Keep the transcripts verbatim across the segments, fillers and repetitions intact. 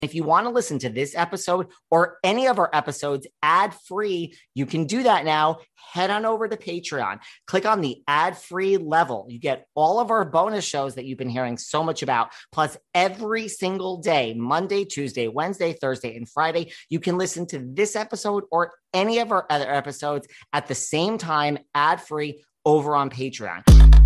If you want to listen to this episode or any of our episodes ad-free, you can do that now. Head on over to Patreon. Click on the ad-free level. You get all of our bonus shows that you've been hearing so much about. Plus, every single day, Monday, Tuesday, Wednesday, Thursday, and Friday, you can listen to this episode or any of our other episodes at the same time, ad-free, over on Patreon.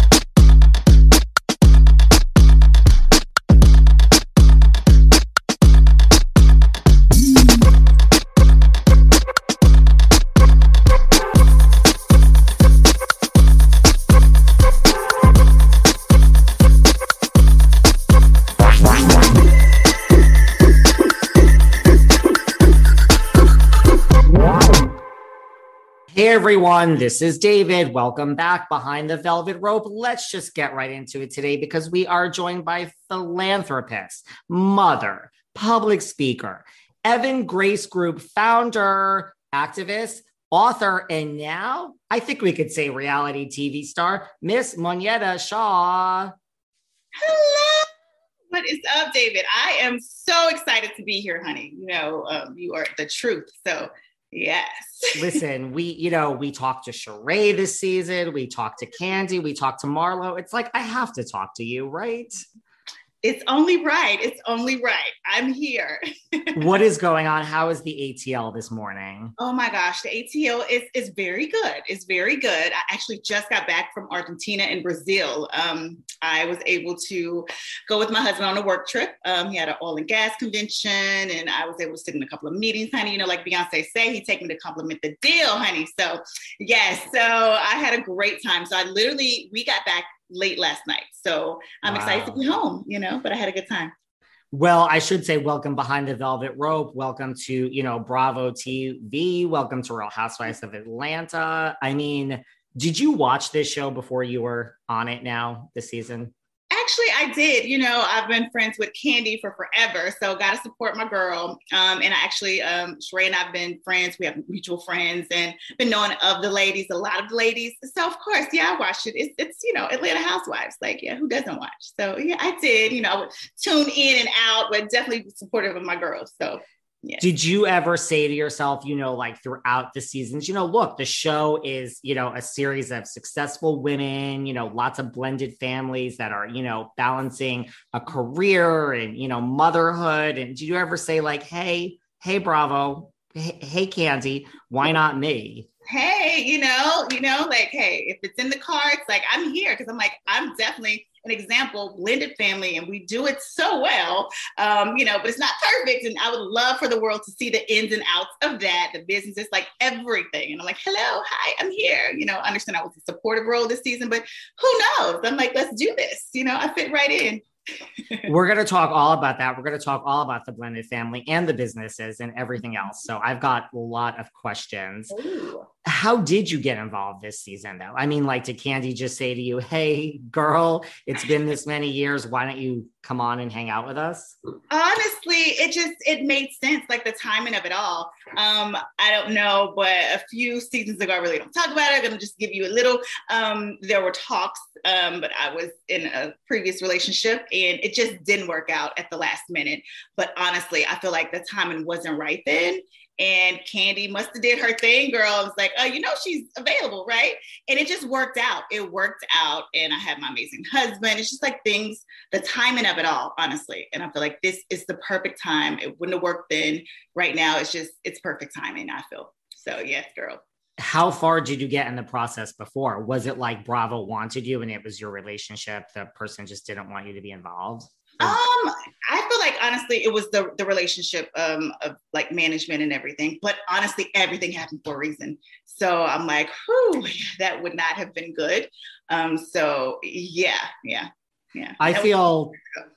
Hey everyone, this is David. Welcome back behind the velvet rope. Let's just get right into it today because we are joined by philanthropist, mother, public speaker, Evan Grace Group founder, activist, author, and now I think we could say reality T V star, Miss Monyetta Shaw. Hello. What is up, David? I am so excited to be here, honey. You know, um, you are the truth. So yes. Listen, we, you know, we talked to Sheree this season. We talked to Candy. We talked to Marlo. It's like, I have to talk to you, right? It's only right. It's only right. I'm here. What is going on? How is the A T L this morning? Oh my gosh, the A T L is, is very good. It's very good. I actually just got back from Argentina and Brazil. Um, I was able to go with my husband on a work trip. Um, he had an oil and gas convention, and I was able to sit in a couple of meetings, honey. You know, like Beyonce say, he take me to compliment the deal, honey. So yes, so I had a great time. So I literally, we got back late last night. So I'm wow. excited to be home, you know, but I had a good time. Well, I should say welcome behind the velvet rope. Welcome to, you know, Bravo T V. Welcome to Real Housewives of Atlanta. I mean, did you watch this show before you were on it now this season? Actually, I did. You know, I've been friends with Candy for forever, so got to support my girl. Um, and I actually, um, Sheree and I've been friends. We have mutual friends and been knowing of the ladies, a lot of the ladies. So, of course, yeah, I watched it. It's, it's, you know, Atlanta Housewives. Like, yeah, who doesn't watch? So, yeah, I did. You know, I would tune in and out, but definitely supportive of my girls. So, yeah. Did you ever say to yourself, you know, like throughout the seasons, you know, look, the show is, you know, a series of successful women, you know, lots of blended families that are, you know, balancing a career and, you know, motherhood. And did you ever say like, hey, hey, Bravo, hey, hey, Candy, why not me? Hey, you know, you know, like, hey, if it's in the cards, like I'm here because I'm like, I'm definitely an example, blended family, and we do it so well, um, you know, but it's not perfect. And I would love for the world to see the ins and outs of that, the businesses, like everything. And I'm like, hello, hi, I'm here. You know, I understand I was a supportive role this season, but who knows? I'm like, let's do this. You know, I fit right in. We're going to talk all about that. We're going to talk all about the blended family and the businesses and everything else. So I've got a lot of questions. Ooh. How did you get involved this season, though? I mean, like, did Candy just say to you, hey, girl, it's been this many years. Why don't you come on and hang out with us? Honestly, it just, it made sense, like the timing of it all. Um, I don't know, but a few seasons ago, I really don't talk about it. I'm going to just give you a little, um, there were talks, um, but I was in a previous relationship and it just didn't work out at the last minute. But honestly, I feel like the timing wasn't right then. And Candy must have did her thing, girl. I was like, oh, you know, she's available, right? And it just worked out. It worked out. And I had my amazing husband. It's just like things, the timing of it all, honestly. And I feel like this is the perfect time. It wouldn't have worked then. Right now, it's just, it's perfect timing, I feel. So yes, girl. How far did you get in the process before? Was it like Bravo wanted you and it was your relationship? The person just didn't want you to be involved? Um, I feel like honestly, it was the the relationship um of like management and everything. But honestly, everything happened for a reason. So I'm like, whew, that would not have been good. Um, so yeah, yeah, yeah. I that feel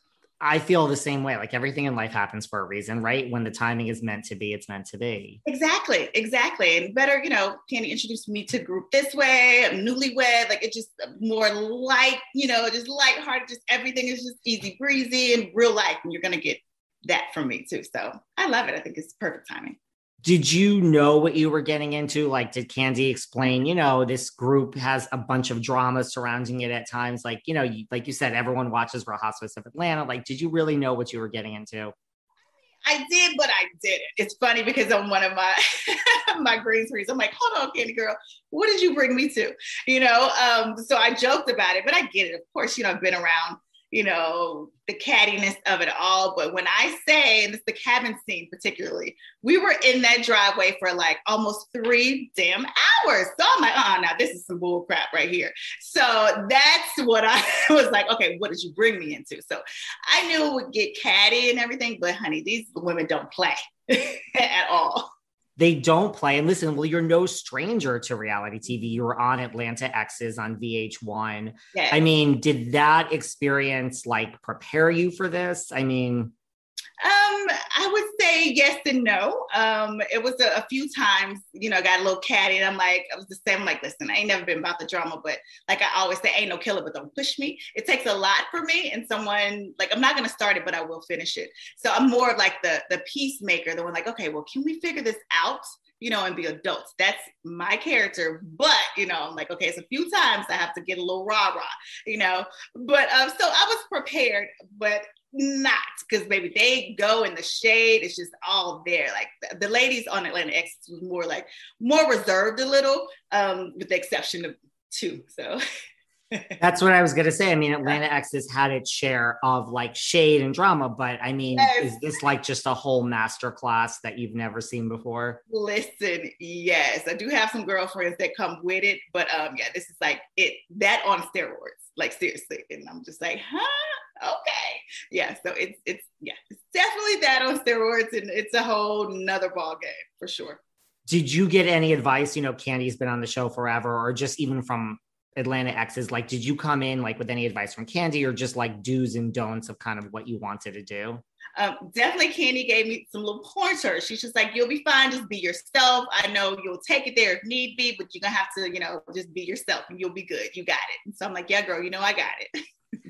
I feel the same way. Like everything in life happens for a reason, right? When the timing is meant to be, it's meant to be. Exactly, exactly. And better, you know, Candy introduced me to group this way. I'm newlywed, like it's just more light, you know, just lighthearted. Just everything is just easy breezy and real life, and you're gonna get that from me too. So I love it. I think it's perfect timing. Did you know what you were getting into? Like, did Candy explain, you know, this group has a bunch of drama surrounding it at times? Like, you know, you, like you said, everyone watches Real Housewives of Atlanta. Like, did you really know what you were getting into? I did, but I didn't. It's funny because on one of my my green screens, I'm like, hold on, Candy Girl, what did you bring me to? You know, um, so I joked about it, but I get it. Of course, you know, I've been around, you know, the cattiness of it all. But when I say, and it's the cabin scene particularly, we were in that driveway for like almost three damn hours. So I'm like, oh, now this is some bull crap right here. So that's what I was like, okay, what did you bring me into? So I knew it would get catty and everything, but honey, these women don't play at all. They don't play. And listen, well, you're no stranger to reality T V. You were on Atlanta Exes on V H one. Yes. I mean, did that experience like prepare you for this? I mean, Um, I would say yes and no. Um, it was a, a few times, you know, I got a little catty and I'm like, I was the same, I'm like, listen, I ain't never been about the drama, but like I always say, ain't no killer, but don't push me. It takes a lot for me and someone like, I'm not going to start it, but I will finish it. So I'm more of like the, the peacemaker, the one like, okay, well, can we figure this out? You know, and be adults. That's my character. But, you know, I'm like, okay, it's a few times I have to get a little rah-rah, you know, but um, so I was prepared, but not because baby, they go in the shade. It's just all there. Like the, the ladies on Atlanta X was more like more reserved a little, um, with the exception of two. So that's what I was going to say. I mean, Atlanta X has had its share of like shade and drama, but I mean, yes. Is this like just a whole masterclass that you've never seen before? Listen, yes, I do have some girlfriends that come with it, but um, yeah, this is like it that on steroids, like seriously. And I'm just like, huh? Okay. Yeah. So it's, it's, yeah, it's definitely that on steroids and it's a whole nother ball game for sure. Did you get any advice? You know, Candy's been on the show forever, or just even from Atlanta Exes, like, did you come in like with any advice from Candy or just like do's and don'ts of kind of what you wanted to do? Um, definitely Candy gave me some little pointers. She's just like, you'll be fine. Just be yourself. I know you'll take it there if need be, but you're going to have to, you know, just be yourself and you'll be good. You got it. And so I'm like, yeah, girl, you know, I got it.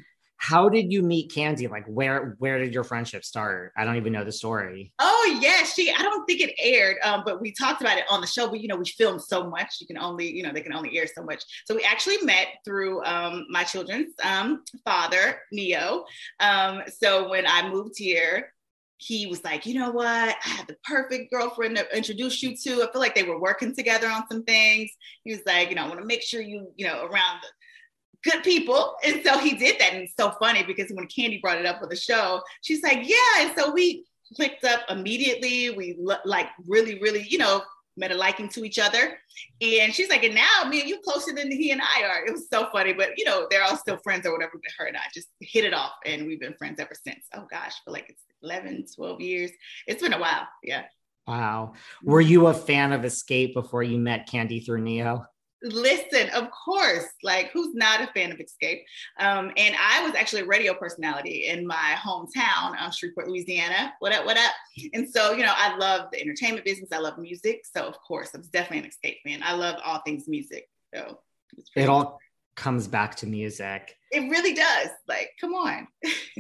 How did you meet Candy? Like, where where did your friendship start? I don't even know the story. Oh, yeah. She, I don't think it aired, um, but we talked about it on the show. But, you know, we filmed so much. You can only, you know, they can only air so much. So we actually met through um, my children's um, father, Neo. Um, so when I moved here, he was like, you know what? I have the perfect girlfriend to introduce you to. I feel like they were working together on some things. He was like, you know, I want to make sure you, you know, around the good people. And so he did that. And it's so funny because when Candy brought it up with the show, she's like, yeah. And so we clicked up immediately. We lo- like really, really, you know, met a liking to each other. And she's like, and now me and you closer than he and I are. It was so funny, but you know, they're all still friends or whatever, but her and I just hit it off and we've been friends ever since. Oh gosh, for like it's eleven, twelve years. It's been a while. Yeah. Wow. Were you a fan of Escape before you met Candy through Neo? Listen, of course, like who's not a fan of Escape? Um, and I was actually a radio personality in my hometown, um, Shreveport, Louisiana. What up, what up? And so, you know, I love the entertainment business. I love music. So of course, I was definitely an Escape fan. I love all things music. So it all comes back to music. It really does. Like, come on.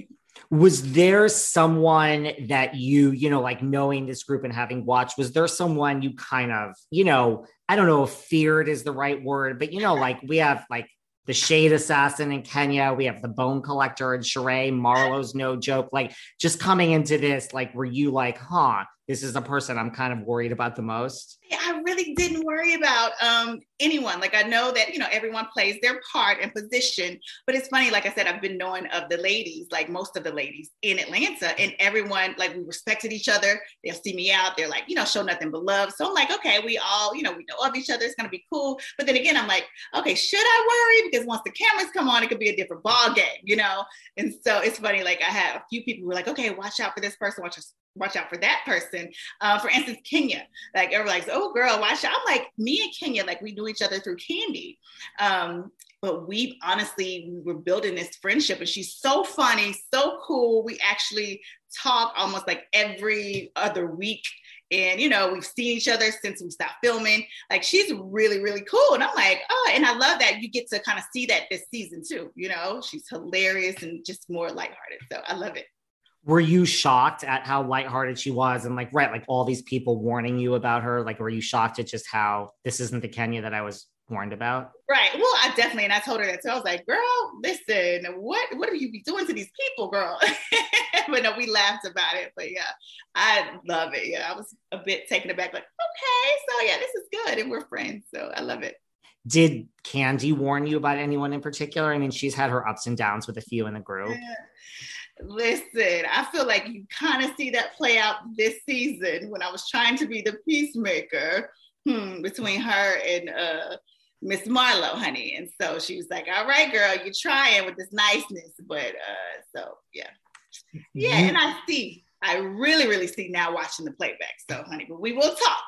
Was there someone that you, you know, like knowing this group and having watched, was there someone you kind of, you know, I don't know if feared is the right word, but, you know, like we have like the Shade Assassin in Kenya, we have the Bone Collector in Sheree, Marlo's no joke. Like just coming into this, like, were you like, huh, this is the person I'm kind of worried about the most? I really didn't worry about um, anyone. Like I know that, you know, everyone plays their part and position, but it's funny. Like I said, I've been knowing of the ladies, like most of the ladies in Atlanta, and everyone, like we respected each other. They'll see me out. They're like, you know, show nothing but love. So I'm like, okay, we all, you know, we know of each other. It's going to be cool. But then again, I'm like, okay, should I worry? Because once the cameras come on, it could be a different ball game, you know? And so it's funny. Like I had a few people who were like, okay, watch out for this person. Watch us. Watch out for that person. Uh, for instance, Kenya, like everyone's like, oh girl, watch out. I'm like, me and Kenya, like we knew each other through Candy. Um, but we honestly, we were building this friendship and she's so funny, so cool. We actually talk almost like every other week. And, you know, we've seen each other since we stopped filming. Like she's really, really cool. And I'm like, oh, and I love that you get to kind of see that this season too. You know, she's hilarious and just more lighthearted. So I love it. Were you shocked at how lighthearted she was? And like, right, like all these people warning you about her, like, were you shocked at just how this isn't the Kenya that I was warned about? Right. Well, I definitely, and I told her that too. I was like, girl, listen, what, what do you be doing to these people, girl? But no, we laughed about it. But yeah, I love it. Yeah, I was a bit taken aback, like, okay, so yeah, this is good. And we're friends. So I love it. Did Kandi warn you about anyone in particular? I mean, she's had her ups and downs with a few in the group. Yeah. Listen, I feel like you kind of see that play out this season when I was trying to be the peacemaker hmm, between her and uh, Miss Marlo, honey. And so she was like, all right, girl, you're trying with this niceness. But uh, so, yeah. Yeah, and I see, I really, really see now watching the playback. So, honey, but we will talk.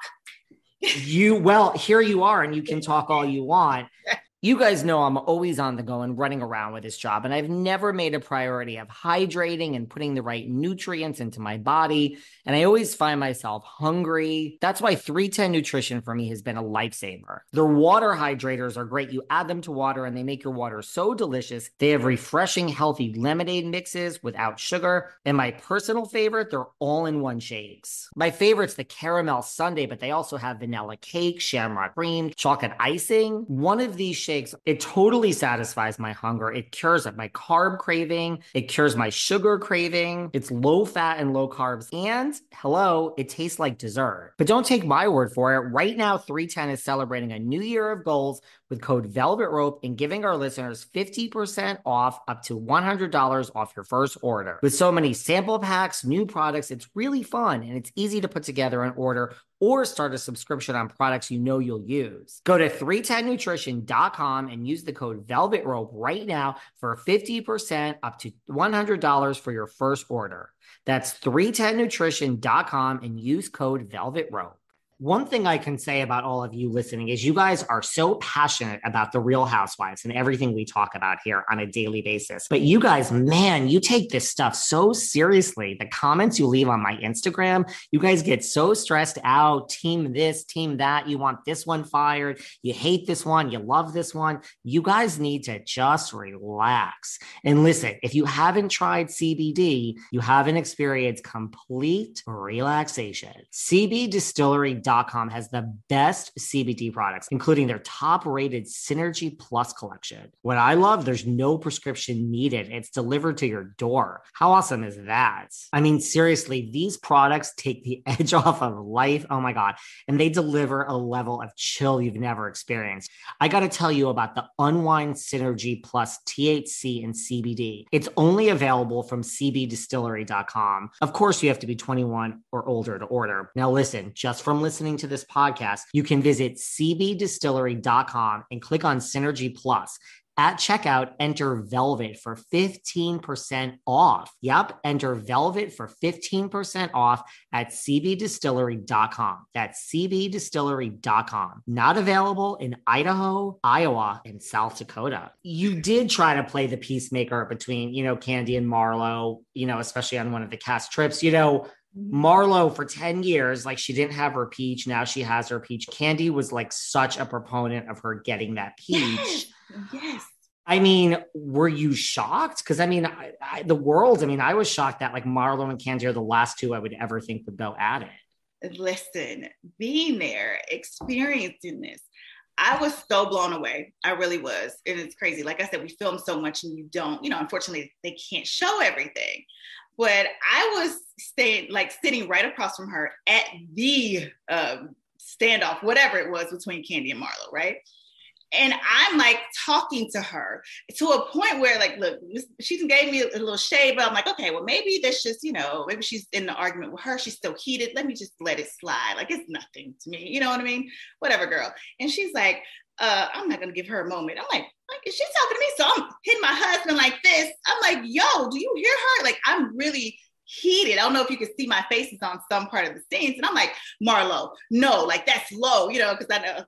You, well, here you are, and you can talk all you want. You guys know I'm always on the go and running around with this job, and I've never made a priority of hydrating and putting the right nutrients into my body, and I always find myself hungry. That's why three ten Nutrition for me has been a lifesaver. Their water hydrators are great. You add them to water, and they make your water so delicious. They have refreshing, healthy lemonade mixes without sugar, and my personal favorite, they're all-in-one shakes. My favorite's the caramel sundae, but they also have vanilla cake, shamrock cream, chocolate icing. One of these shakes Shakes, it totally satisfies my hunger. It cures my carb craving. It cures my sugar craving. It's low fat and low carbs. And hello, it tastes like dessert. But don't take my word for it. Right now, three ten is celebrating a new year of goals with code Velvet Rope and giving our listeners fifty percent off up to one hundred dollars off your first order. With so many sample packs, new products, it's really fun and it's easy to put together an order or start a subscription on products you know you'll use. Go to three ten nutrition dot com and use the code Velvet Rope right now for fifty percent up to one hundred dollars for your first order. That's three ten nutrition dot com and use code Velvet Rope. One thing I can say about all of you listening is you guys are so passionate about the Real Housewives and everything we talk about here on a daily basis. But you guys, man, you take this stuff so seriously. The comments you leave on my Instagram, you guys get so stressed out. Team this, team that. You want this one fired. You hate this one. You love this one. You guys need to just relax. And listen, if you haven't tried C B D, you haven't experienced complete relaxation. C B Distillery dot com has the best C B D products, including their top-rated Synergy Plus collection. What I love, there's no prescription needed. It's delivered to your door. How awesome is that? I mean, seriously, these products take the edge off of life. Oh my God. And they deliver a level of chill you've never experienced. I got to tell you about the Unwind Synergy Plus T H C and C B D. It's only available from C B Distillery dot com. Of course, you have to be twenty-one or older to order. Now listen, just from listening to this podcast, you can visit C B Distillery dot com and click on Synergy Plus. At checkout, enter Velvet for fifteen percent off. Yep, enter Velvet for fifteen percent off at C B Distillery dot com. That's C B Distillery dot com. Not available in Idaho, Iowa, and South Dakota. You did try to play the peacemaker between, you know, Kandi and Marlo, you know, especially on one of the cast trips. You know, Marlo for ten years, like she didn't have her peach. Now she has her peach. Kandi was like such a proponent of her getting that peach. Yes. Yes. I mean, were you shocked? Because I mean, I, I, the world, I mean, I was shocked that like Marlo and Kandi are the last two I would ever think would go at it. Listen, being there, experiencing this, I was so blown away. I really was. And it's crazy. Like I said, we film so much and you don't, you know, unfortunately, they can't show everything. But I was staying, like sitting right across from her at the um, standoff, whatever it was between Kandi and Marlo, right? And I'm like talking to her to a point where like, look, she gave me a little shade, but I'm like, okay, well, maybe that's just, you know, maybe she's in the argument with her. She's still heated. Let me just let it slide. Like, it's nothing to me. You know what I mean? Whatever, girl. And she's like, uh, I'm not going to give her a moment. I'm like, like, is she talking to me? So I'm hitting my husband like this. I'm like, yo, do you hear her? Like, I'm really heated. I don't know if you can see my faces on some part of the scenes. And I'm like, Marlo, no, like that's low, you know, because I know.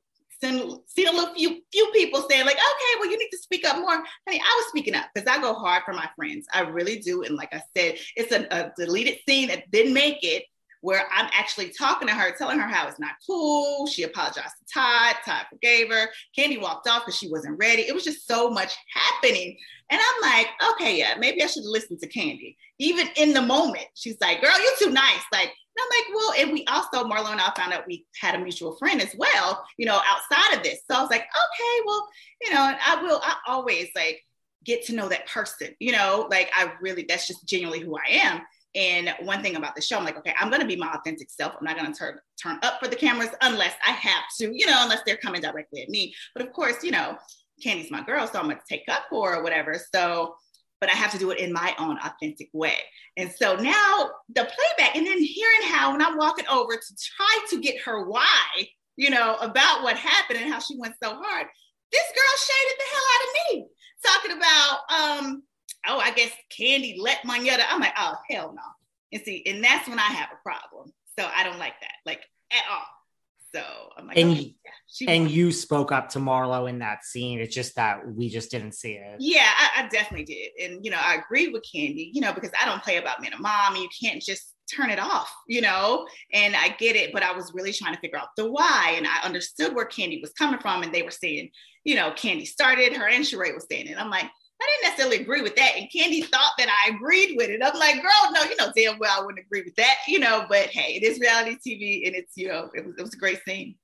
See a little few few people saying like, okay, well, you need to speak up more. Honey, I was speaking up because I go hard for my friends. I really do. And like I said, it's a, a deleted scene that didn't make it where I'm actually talking to her, telling her how it's not cool. She apologized to Todd. Todd forgave her. Kandi walked off because she wasn't ready. It was just so much happening. And I'm like, okay, yeah, maybe I should listen to Kandi. Even in the moment, she's like, girl, you're too nice. Like, and I'm like, well, and we also also Marlo and I found out we had a mutual friend as well, you know, outside of this. So I was like, okay, well, you know, I will, I always like get to know that person, you know, like I really, that's just genuinely who I am. And one thing about the show, I'm like, okay, I'm going to be my authentic self. I'm not going to turn turn up for the cameras unless I have to, you know, unless they're coming directly at me. But of course, you know, Kandi's my girl, so I'm going to take up for her or whatever. So, but I have to do it in my own authentic way. And so now the playback, and then hearing how when I'm walking over to try to get her why, you know, about what happened and how she went so hard, this girl shaded the hell out of me, talking about, um, oh, I guess Kandi let Monyetta. I'm like, oh, hell no. And see, and that's when I have a problem. So I don't like that, like at all. So I'm like, and, okay, yeah, she and won. you spoke up to Marlo in that scene. It's just that we just didn't see it. Yeah, I, I definitely did. And, you know, I agree with Kandi, you know, because I don't play about being a mom and you can't just turn it off, you know, and I get it, but I was really trying to figure out the why. And I understood where Kandi was coming from. And they were saying, you know, Kandi started, her and Sheree was saying it. I'm like, I didn't necessarily agree with that. And Kandi thought that I agreed with it. I'm like, girl, no, you know, damn well I wouldn't agree with that, you know, but hey, it is reality T V and it's, you know, it was, it was a great scene.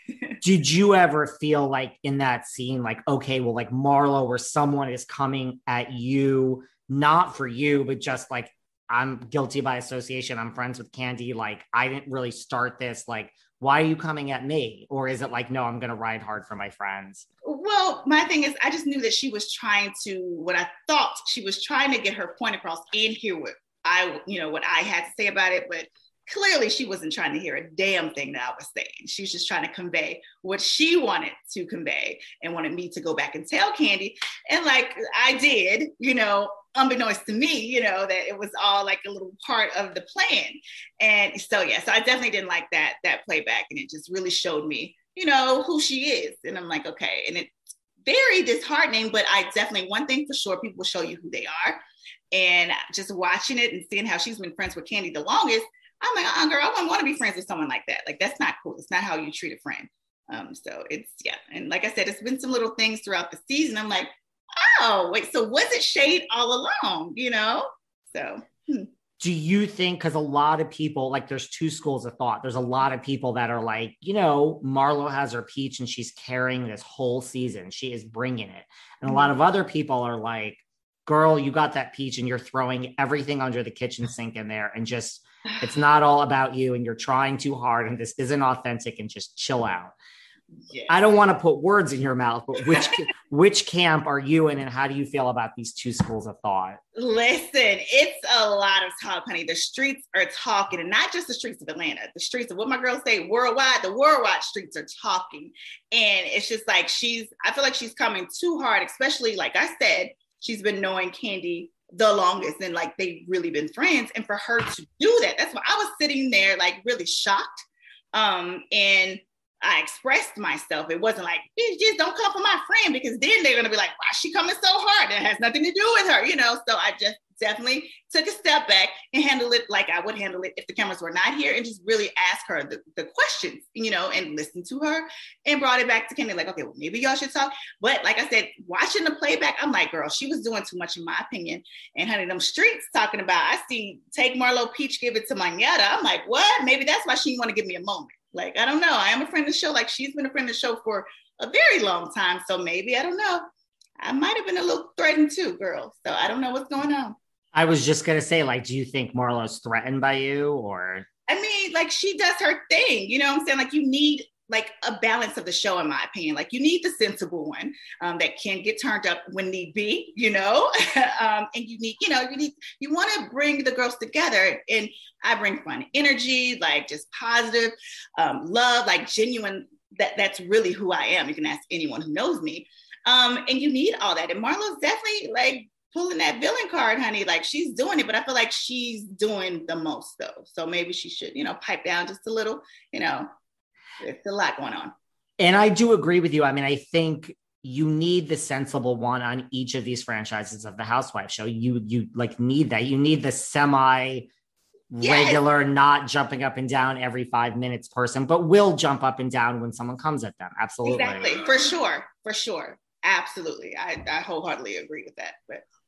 Did you ever feel like in that scene, like, okay, well, like Marlo, where someone is coming at you, not for you, but just like, I'm guilty by association, I'm friends with Kandi, like, I didn't really start this, like, why are you coming at me? Or is it like, no, I'm going to ride hard for my friends? Well, my thing is, I just knew that she was trying to, what I thought she was trying to get her point across and hear what I, you know, what I had to say about it. But clearly she wasn't trying to hear a damn thing that I was saying. She was just trying to convey what she wanted to convey and wanted me to go back and tell Kandi. And like I did, you know, unbeknownst to me, you know, that it was all like a little part of the plan. And so, yeah, so I definitely didn't like that, that playback. And it just really showed me, you know, who she is. And I'm like, okay. And it's very disheartening, but I definitely, one thing for sure, people will show you who they are. And just watching it and seeing how she's been friends with Kandi the longest, I'm like, uh, girl, I wouldn't want to be friends with someone like that. Like, that's not cool. It's not how you treat a friend. Um, so it's, yeah. And like I said, it's been some little things throughout the season. I'm like, oh, wait, so was it shade all along, you know? So, hmm. Do you think, because a lot of people, like there's two schools of thought. There's a lot of people that are like, you know, Marlo has her peach and she's carrying this whole season. She is bringing it. And a lot of other people are like, girl, you got that peach and you're throwing everything under the kitchen sink in there and just, it's not all about you and you're trying too hard and this isn't authentic and just chill out. Yes. I don't want to put words in your mouth, but which which camp are you in and how do you feel about these two schools of thought? Listen, it's a lot of talk, honey. The streets are talking, and not just the streets of Atlanta, the streets of what my girls say, worldwide, the worldwide streets are talking. And it's just like she's, I feel like she's coming too hard, especially like I said, she's been knowing Kandi the longest and like they've really been friends. And for her to do that, that's why I was sitting there like really shocked. Um, and I expressed myself. It wasn't like, just don't come for my friend, because then they're going to be like, why is she coming so hard? That has nothing to do with her, you know? So I just definitely took a step back and handled it like I would handle it if the cameras were not here, and just really ask her the, the questions, you know, and listen to her, and brought it back to Kandi like, okay, well, maybe y'all should talk. But like I said, watching the playback, I'm like, girl, she was doing too much in my opinion. And honey, them streets talking about, I see take Marlo Peach, give it to Monyetta. I'm like, what? Maybe that's why she didn't want to give me a moment. Like, I don't know. I am a friend of the show. Like, she's been a friend of the show for a very long time. So maybe, I don't know. I might have been a little threatened too, girl. So I don't know what's going on. I was just going to say, like, do you think Marlo's threatened by you or? I mean, like, she does her thing. You know what I'm saying? Like, you need like a balance of the show, in my opinion. Like, you need the sensible one um, that can get turned up when need be, you know, um, and you need, you know, you need, you want to bring the girls together. And I bring fun energy, like just positive um, love, like genuine, that that's really who I am. You can ask anyone who knows me. Um, and you need all that. And Marlo's definitely like pulling that villain card, honey. Like, she's doing it, but I feel like she's doing the most though. So maybe she should, you know, pipe down just a little, you know. It's a lot going on. And I do agree with you. I mean, I think you need the sensible one on each of these franchises of the Housewives show. You, you like need that. You need the semi regular, yes, not jumping up and down every five minutes person, but will jump up and down when someone comes at them. Absolutely. Exactly. For sure. For sure. Absolutely. I, I wholeheartedly agree with that. But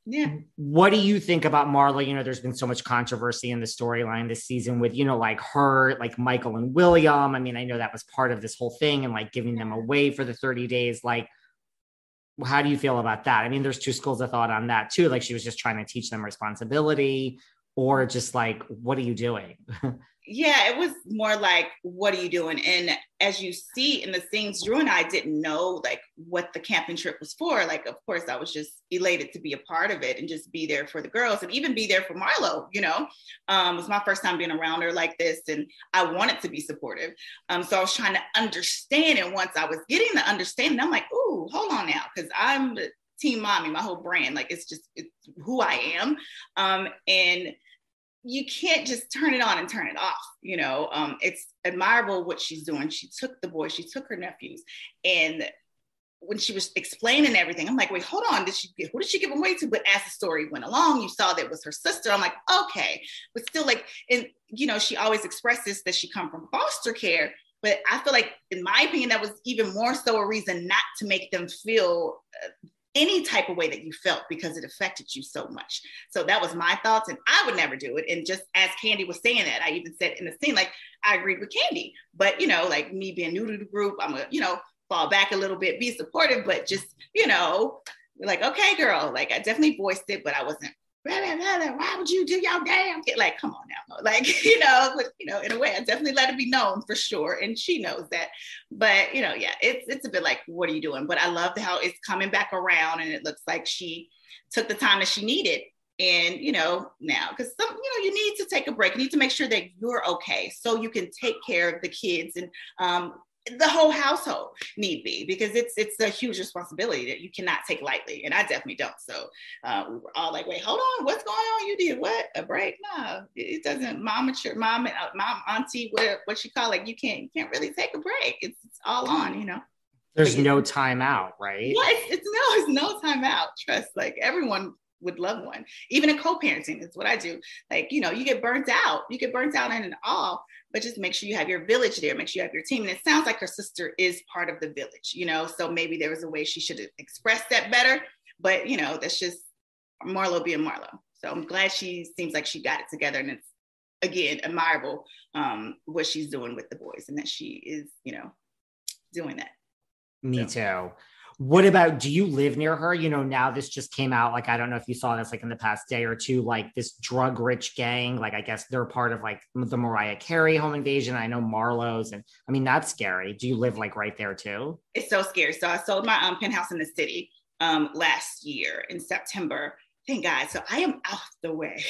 Yeah. What do you think about Marlo? You know, there's been so much controversy in the storyline this season with, you know, like her, like Michael and William. I mean, I know that was part of this whole thing and like giving them away for the thirty days. Like, how do you feel about that? I mean, there's two schools of thought on that too. Like she was just trying to teach them responsibility, or just like, what are you doing? Yeah, it was more like, what are you doing? And as you see in the scenes, Drew and I didn't know like what the camping trip was for. Like, of course, I was just elated to be a part of it and just be there for the girls and even be there for Marlo, you know. Um, it was my first time being around her like this, and I wanted to be supportive. Um, so I was trying to understand, and once I was getting the understanding, I'm like, ooh, hold on now, because I'm the team mommy, my whole brand. Like, it's just it's who I am. Um, and you can't just turn it on and turn it off. You know, um, it's admirable what she's doing. She took the boys, she took her nephews. And when she was explaining everything, I'm like, wait, hold on. Did she, who did she give them away to? But as the story went along, you saw that it was her sister. I'm like, okay. But still, like, and, you know, she always expresses that she come from foster care. But I feel like, in my opinion, that was even more so a reason not to make them feel uh, any type of way that you felt, because it affected you so much. So that was my thoughts, and I would never do it. And just as Kandi was saying that, I even said in the scene, like, I agreed with Kandi, but, you know, like me being new to the group, I'm gonna, you know, fall back a little bit, be supportive, but just, you know, like, okay, girl, like I definitely voiced it, but I wasn't, why would you do your damn kid? Like, come on now. Like, you know, but, you know, in a way, I definitely let it be known for sure. And she knows that. But, you know, yeah, it's it's a bit like, what are you doing? But I love how it's coming back around, and it looks like she took the time that she needed. And, you know, now, because some, you know, you need to take a break. You need to make sure that you're okay so you can take care of the kids and um, the whole household need be, because it's it's a huge responsibility that you cannot take lightly, and I definitely don't. So uh, we were all like, "Wait, hold on, what's going on? You did what? A break? No, it doesn't. Mom, mom, and uh, mom, auntie, what what you call it? You can't you can't really take a break. It's, it's all on, you know." There's no time out, right? Yeah, it's, it's no, it's no time out. Trust, like everyone would love one. Even in co-parenting is what I do. Like, you know, you get burnt out. You get burnt out in it all, but just make sure you have your village there. Make sure you have your team. And it sounds like her sister is part of the village, you know, so maybe there was a way she should have expressed that better. But, you know, that's just Marlo being Marlo. So I'm glad she seems like she got it together. And it's, again, admirable um, what she's doing with the boys, and that she is, you know, doing that. Me so. too. What about, do you live near her? You know, now this just came out, like, I don't know if you saw this, like in the past day or two, like this drug rich gang, like, I guess they're part of like the Mariah Carey home invasion. I know Marlo's, and I mean, that's scary. Do you live like right there too? It's so scary. So I sold my um, penthouse in the city um, last year in September. Thank God. So I am out the way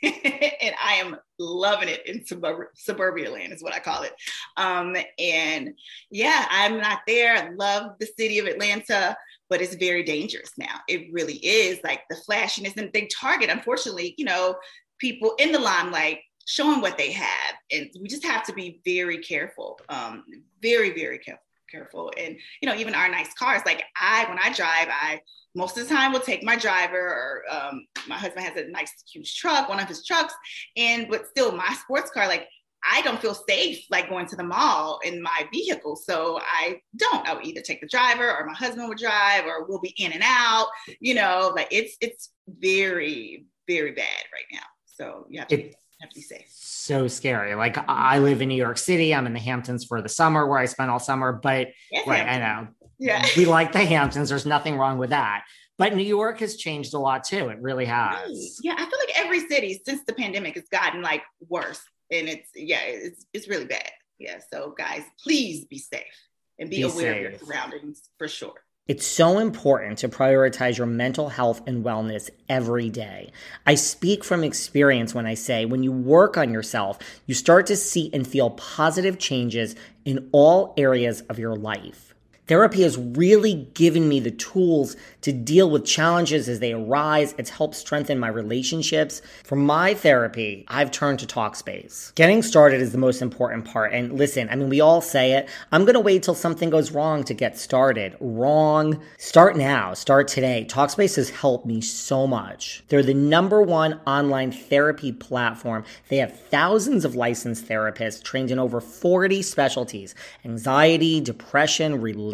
and I am loving it in suburb- suburbia land is what I call it. Um, and yeah, I'm not there. I love the city of Atlanta, but it's very dangerous now. It really is, like the flashiness, and they target, unfortunately, you know, people in the limelight showing what they have. And we just have to be very careful, um, very, very careful. careful. And, you know, even our nice cars, like I, when I drive, I most of the time will take my driver, or um, my husband has a nice, huge truck, one of his trucks. And, but still my sports car, like I don't feel safe, like going to the mall in my vehicle. So I don't, I would either take the driver, or my husband would drive, or we'll be in and out, you know, like it's, it's very, very bad right now. So you have to, it, have to be safe. So scary. Like I live in New York City. I'm in the Hamptons for the summer, where I spend all summer, but yes, right, I know. Yeah. We like the Hamptons. There's nothing wrong with that. But New York has changed a lot too. It really has. Yeah, I feel like every city since the pandemic has gotten like worse. And it's, yeah, it's it's really bad. Yeah, so guys, please be safe and be, be aware safe. Of your surroundings for sure. It's so important to prioritize your mental health and wellness every day. I speak from experience when I say when you work on yourself, you start to see and feel positive changes in all areas of your life. Therapy has really given me the tools to deal with challenges as they arise. It's helped strengthen my relationships. For my therapy, I've turned to Talkspace. Getting started is the most important part. And listen, I mean, we all say it. I'm going to wait till something goes wrong to get started. Wrong. Start now. Start today. Talkspace has helped me so much. They're the number one online therapy platform. They have thousands of licensed therapists trained in over forty specialties: anxiety, depression, relationships,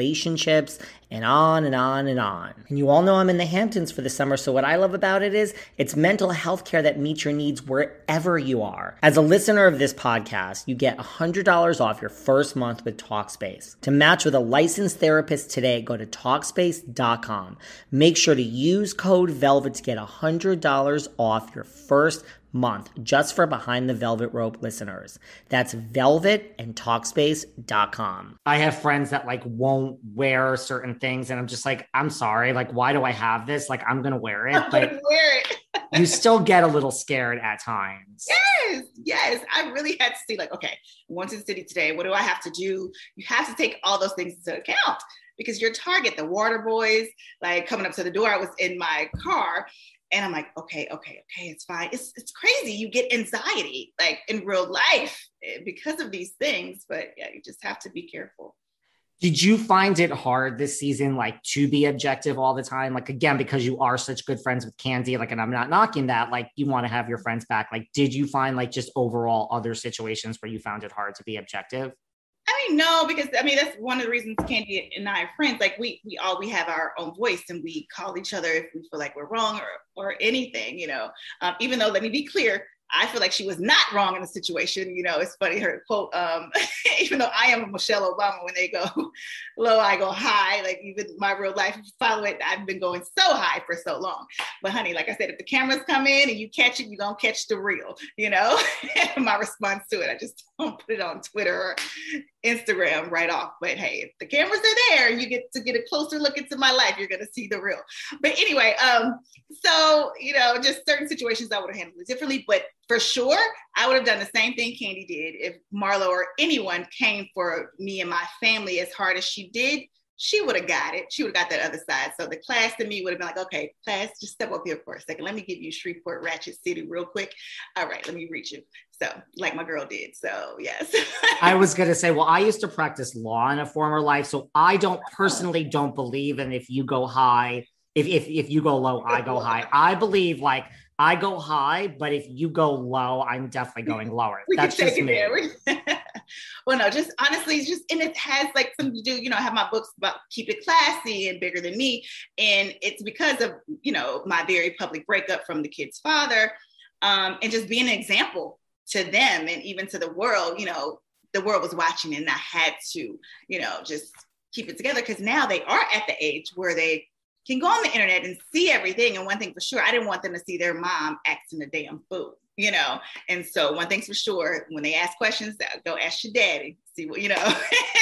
relationships, and on and on and on. And you all know I'm in the Hamptons for the summer, so what I love about it is it's mental health care that meets your needs wherever you are. As a listener of this podcast, you get one hundred dollars off your first month with Talkspace. To match with a licensed therapist today, go to Talkspace dot com. Make sure to use code VELVET to get one hundred dollars off your first month just for Behind the Velvet Rope listeners. That's Velvet and Talkspace dot com. I have friends that like won't wear certain things, and I'm just like, I'm sorry, like, why do I have this? Like, I'm gonna wear it, I'm but gonna wear it. You still get a little scared at times. Yes, yes. I really had to see, like, okay, I went to the city today. What do I have to do? You have to take all those things into account because your target, the water boys, like coming up to the door, I was in my car. And I'm like, okay, okay, okay, it's fine. It's it's crazy. You get anxiety like in real life because of these things, but yeah, you just have to be careful. Did you find it hard this season, like to be objective all the time? Like, again, because you are such good friends with Kandi, like, and I'm not knocking that, like you want to have your friends back. Like, did you find like just overall other situations where you found it hard to be objective? I mean, no, because I mean, that's one of the reasons Kandi and I are friends. Like we, we all, we have our own voice and we call each other if we feel like we're wrong or, or anything, you know, um, even though, let me be clear, I feel like she was not wrong in the situation. You know, it's funny, her quote, um, even though I am a Michelle Obama, when they go low, I go high. Like even my real life, if you follow it, I've been going so high for so long. But honey, like I said, if the cameras come in and you catch it, you're going to catch the real, you know, my response to it. I just don't put it on Twitter or Instagram right off. But hey, if the cameras are there, you get to get a closer look into my life, you're going to see the real. But anyway, um, so, you know, just certain situations I would have handled it differently. But for sure, I would have done the same thing Kandi did. If Marlo or anyone came for me and my family as hard as she did, she would have got it. She would have got that other side. So the class to me would have been like, okay, class, just step up here for a second. Let me give you Shreveport Ratchet City real quick. All right, let me reach you. So like my girl did. So yes. I was going to say, well, I used to practice law in a former life. So I don't personally don't believe in if you go high, if, if, if you go low, I go high. I believe like I go high, but if you go low, I'm definitely going lower. We That's can just take me. it there. Well, no, just honestly, it's just, and it has like something to do, you know, I have my books about Keep It Classy and Bigger Than Me. And it's because of, you know, my very public breakup from the kid's father, um, and just being an example to them and even to the world. You know, the world was watching and I had to, you know, just keep it together because now they are at the age where they can go on the internet and see everything. And one thing for sure, I didn't want them to see their mom acting a damn fool, you know? And so one thing's for sure, when they ask questions, go ask your daddy, see what, you know,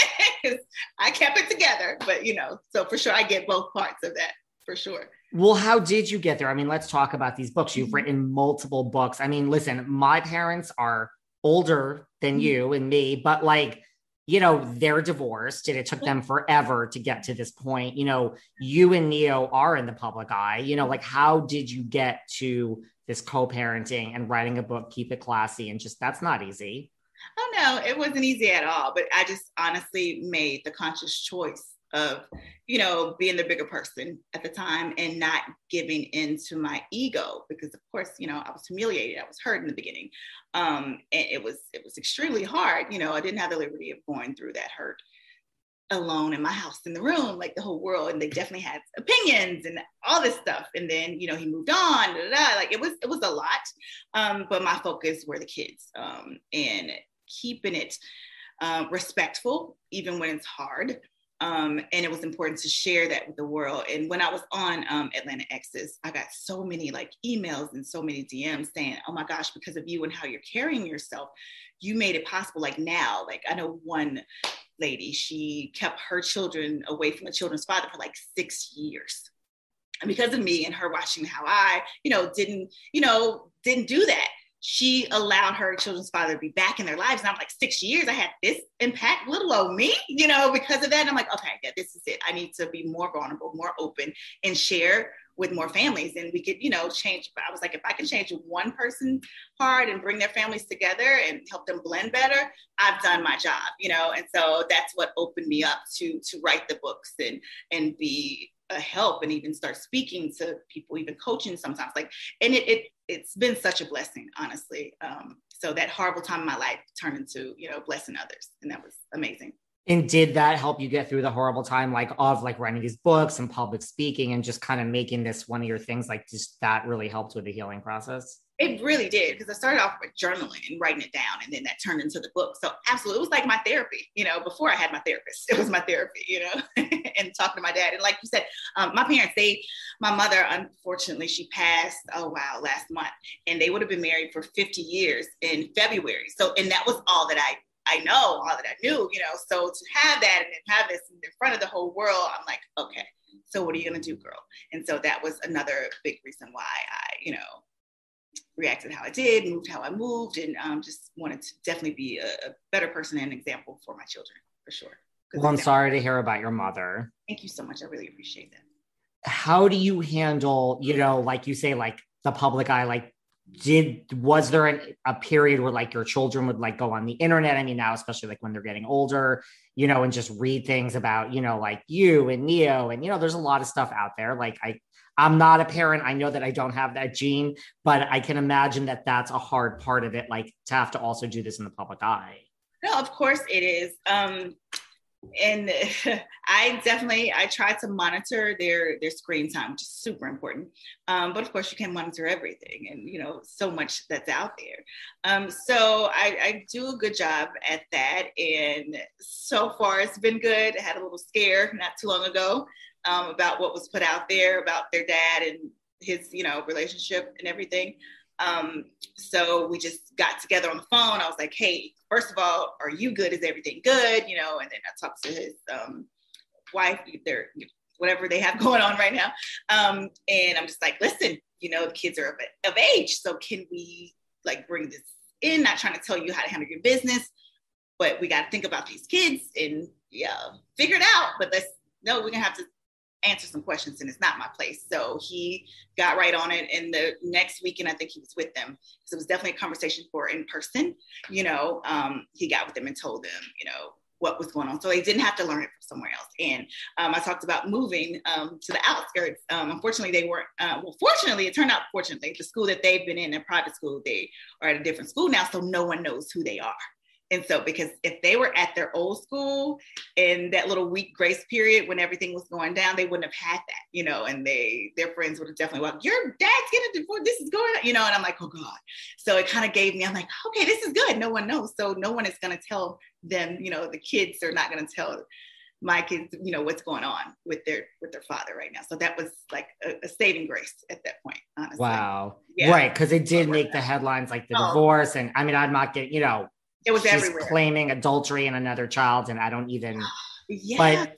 I kept it together, but you know, so for sure I get both parts of that for sure. Well, how did you get there? I mean, let's talk about these books. You've written multiple books. I mean, listen, my parents are older than you and me, but like, you know, they're divorced and it took them forever to get to this point. You know, you and Neo are in the public eye. You know, like how did you get to this co-parenting and writing a book, Keep It Classy? And just, that's not easy. Oh, no, it wasn't easy at all. But I just honestly made the conscious choice of, you know, being the bigger person at the time and not giving into my ego, because of course, you know, I was humiliated. I was hurt in the beginning. Um, and it was, it was extremely hard. You know, I didn't have the liberty of going through that hurt alone in my house, in the room, like the whole world. And they definitely had opinions and all this stuff. And then, you know, he moved on, da, da, da. Like it was, it was a lot. Um, but my focus were the kids, um, and keeping it uh, respectful, even when it's hard. Um, and it was important to share that with the world. And when I was on um, Atlanta Exes, I got so many like emails and so many D Ms saying, oh my gosh, because of you and how you're carrying yourself, you made it possible. Like now, like I know one lady, she kept her children away from the children's father for like six years. And because of me and her watching how I, you know, didn't, you know, didn't do that. She allowed her children's father to be back in their lives. And I'm like, six years, I had this impact, little old me, you know, because of that. And I'm like, okay, yeah, this is it. I need to be more vulnerable, more open, and share with more families. And we could, you know, change. But I was like, if I can change one person's heart and bring their families together and help them blend better, I've done my job, you know. And so that's what opened me up to to write the books and and be a help and even start speaking to people, even coaching sometimes. Like, and it, it it's been such a blessing, honestly. Um, so that horrible time in my life turned into, you know, blessing others. And that was amazing. And did that help you get through the horrible time, like of like writing these books and public speaking and just kind of making this one of your things? Like, just that really helped with the healing process? It really did, because I started off with journaling and writing it down, and then that turned into the book. So absolutely, it was like my therapy. You know, before I had my therapist, it was my therapy. You know, and talking to my dad. And like you said, um, my parents, they, my mother, unfortunately, she passed. Oh wow, last month, and they would have been married for fifty years in February. So, and that was all that I. I know, all that I knew, you know, so to have that and then have this in front of the whole world, I'm like, okay, so what are you going to do, girl? And so that was another big reason why I, you know, reacted how I did, moved how I moved, and um, just wanted to definitely be a, a better person and an example for my children, for sure. Well, I'm sorry to hear about your mother. Thank you so much. I really appreciate that. How do you handle, you know, like you say, like the public eye, like, did was there an, a period where like your children would like go on the internet? I mean, now especially like when they're getting older, you know, and just read things about, you know, like you and Neo, and you know, there's a lot of stuff out there. Like I, I'm not a parent. I know that I don't have that gene, but I can imagine that that's a hard part of it, like to have to also do this in the public eye. No, of course it is. Um, and I definitely, I try to monitor their, their screen time, which is super important. Um, but of course you can't monitor everything, and, you know, so much that's out there. Um, so I, I do a good job at that. And so far it's been good. I had a little scare not too long ago um, about what was put out there about their dad and his, you know, relationship and everything. Um, so we just got together on the phone. I was like, hey, first of all, are you good? Is everything good? You know, and then I talked to his um, wife, their, whatever they have going on right now. Um, and I'm just like, listen, you know, the kids are of, of age. So can we like bring this in? Not trying to tell you how to handle your business, but we got to think about these kids and yeah, figure it out. But let's, no, we're going to have to answer some questions, and it's not my place. So he got right on it. And the next weekend, I think he was with them. So it was definitely a conversation for in person. You know, um, he got with them and told them, you know, what was going on. So they didn't have to learn it from somewhere else. And um, I talked about moving um, to the outskirts. Um, unfortunately, they weren't, uh, well, fortunately, it turned out, fortunately, the school that they've been in, a private school, they are at a different school now. So no one knows who they are. And so, because if they were at their old school in that little week grace period when everything was going down, they wouldn't have had that, you know, and they, their friends would have definitely like, your dad's getting a divorce, this is going on, you know, and I'm like, oh God. So it kind of gave me, I'm like, okay, this is good. No one knows. So no one is going to tell them, you know, the kids are not going to tell my kids, you know, what's going on with their, with their father right now. So that was like a, a saving grace at that point, honestly. Wow. Yeah. Right. Cause it did make the headlines, like the oh. divorce. And I mean, I'm not getting, you know, it was she's everywhere. Claiming adultery in another child, and I don't even. Yeah. But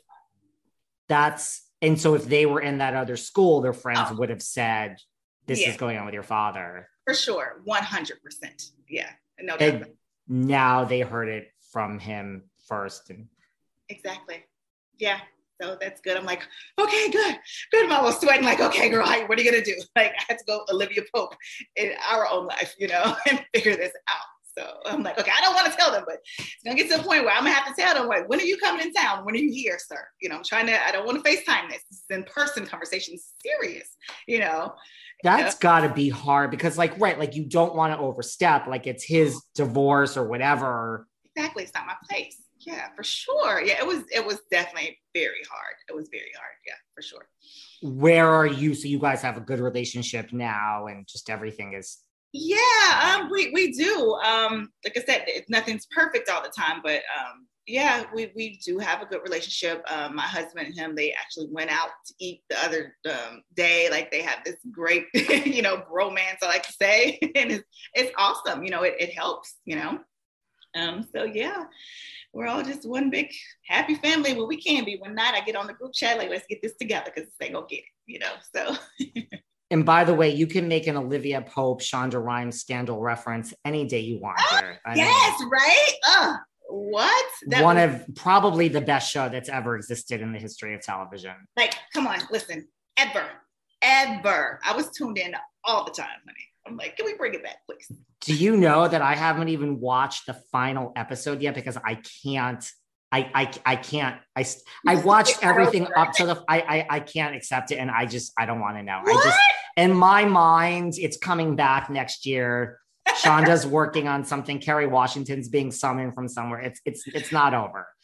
that's, and so if they were in that other school, their friends oh. would have said, "This yeah. is going on with your father." For sure, one hundred percent. Yeah, no doubt. Now they heard it from him first, and exactly. Yeah. So that's good. I'm like, okay, good, good. I was sweating, like, okay, girl, what are you gonna do? Like, I had to go Olivia Pope in our own life, you know, and figure this out. So I'm like, okay, I don't want to tell them, but it's going to get to a point where I'm going to have to tell them, like, when are you coming in town? When are you here, sir? You know, I'm trying to, I don't want to FaceTime this. This is in-person conversation, serious, you know. That's got to be hard because, like, right, like, you don't want to overstep. Like, it's his divorce or whatever. Exactly. It's not my place. Yeah, for sure. Yeah, it was, it was definitely very hard. It was very hard. Yeah, for sure. Where are you? So you guys have a good relationship now and just everything is. Yeah, um, we, we do. Um, like I said, it, nothing's perfect all the time, but um, yeah, we, we do have a good relationship. Um, my husband and him, they actually went out to eat the other um, day. Like they have this great, you know, bromance, I like to say, and it's, it's awesome. You know, it, it helps, you know. Um, so yeah, we're all just one big happy family. Well, we can be. When not, I get on the group chat, like, let's get this together because they gonna get it, you know, so. And by the way, you can make an Olivia Pope, Shonda Rhimes scandal reference any day you want. Oh, yes, mean, right? Uh, what? That one was, of probably the best show that's ever existed in the history of television. Like, come on, listen, ever, ever. I was tuned in all the time, honey. I'm like, can we bring it back, please? Do you know that I haven't even watched the final episode yet because I can't. I, I I can't I I watched everything up to the I, I I can't accept it and I just I don't want to know. What? I just in my mind it's coming back next year. Shonda's working on something. Kerry Washington's being summoned from somewhere. It's it's it's not over.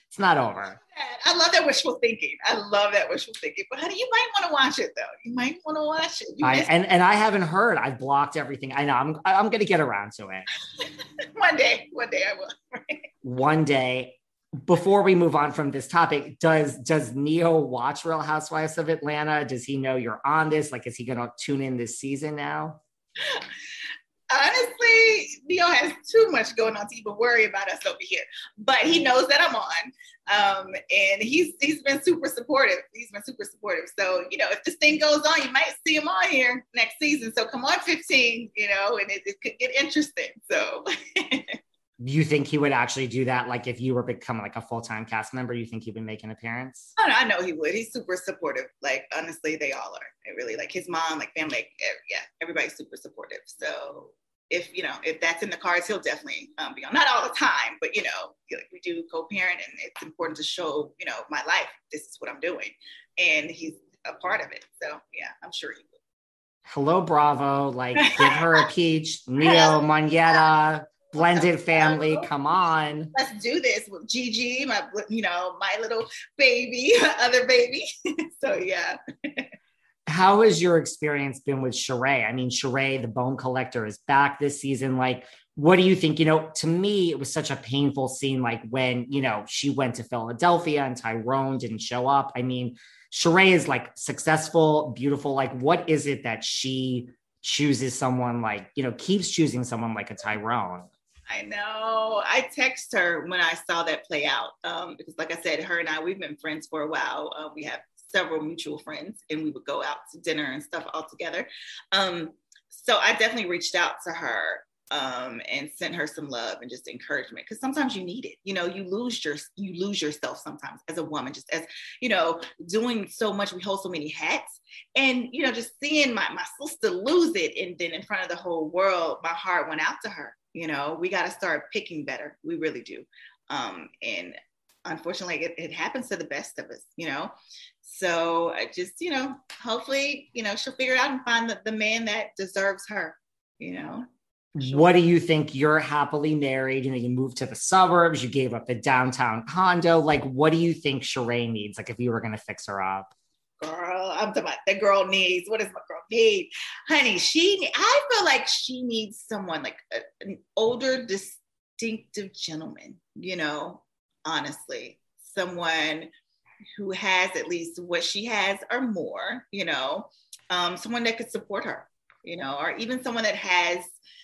It's not over. I love that wishful thinking. I love that wishful thinking. But honey, you might want to watch it though. You might want to watch it. I, and and I haven't heard. I've blocked everything. I know. I'm I'm going to get around to it. One day. One day I will. One day. Before we move on from this topic, does does Neo watch Real Housewives of Atlanta? Does he know you're on this? Like, is he going to tune in this season now? Honestly, Neo has too much going on to even worry about us over here. But he knows that I'm on, um, and he's he's been super supportive. He's been super supportive. So, you know, if this thing goes on, you might see him on here next season. So come on, fifteen, you know, and it, it could get interesting. So. You think he would actually do that? Like if you were becoming like a full-time cast member, you think he would make an appearance? Oh, no, I know he would. He's super supportive. Like, honestly, they all are. They really, like his mom, like family, like, yeah, everybody's super supportive. So if, you know, if that's in the cards, he'll definitely um, be on. Not all the time, but, you know, like we do co-parent and it's important to show, you know, my life, this is what I'm doing. And he's a part of it. So yeah, I'm sure he would. Hello, Bravo. Like give her a peach. Neo, Monyetta. Blended family, come on. Let's do this with Gigi, my, you know, my little baby, other baby. So yeah. How has your experience been with Sheree? I mean, Sheree, the bone collector, is back this season. Like, what do you think? You know, to me, it was such a painful scene. Like when, you know, she went to Philadelphia and Tyrone didn't show up. I mean, Sheree is like successful, beautiful. Like, what is it that she chooses someone like, you know, keeps choosing someone like a Tyrone? I know. I text her when I saw that play out um, because, like I said, her and I, we've been friends for a while. Uh, we have several mutual friends, and we would go out to dinner and stuff all together. Um, so I definitely reached out to her um, and sent her some love and just encouragement because sometimes you need it. You know, you lose your you lose yourself sometimes as a woman, just as you know, doing so much. We hold so many hats, and you know, just seeing my my sister lose it, and then in front of the whole world, my heart went out to her. You know, we got to start picking better. We really do. Um, and unfortunately, it, it happens to the best of us, you know. So I just, you know, hopefully, you know, she'll figure it out and find the, the man that deserves her, you know. Sure. What do you think? You're happily married, you know, you moved to the suburbs, you gave up the downtown condo. Like, what do you think Sheree needs? Like, if you were going to fix her up? Girl, I'm talking about the girl needs. What does my girl need? Honey, she, I feel like she needs someone like a, an older, distinctive gentleman, you know, honestly. Someone who has at least what she has or more, you know, um, someone that could support her, you know, or even someone that has,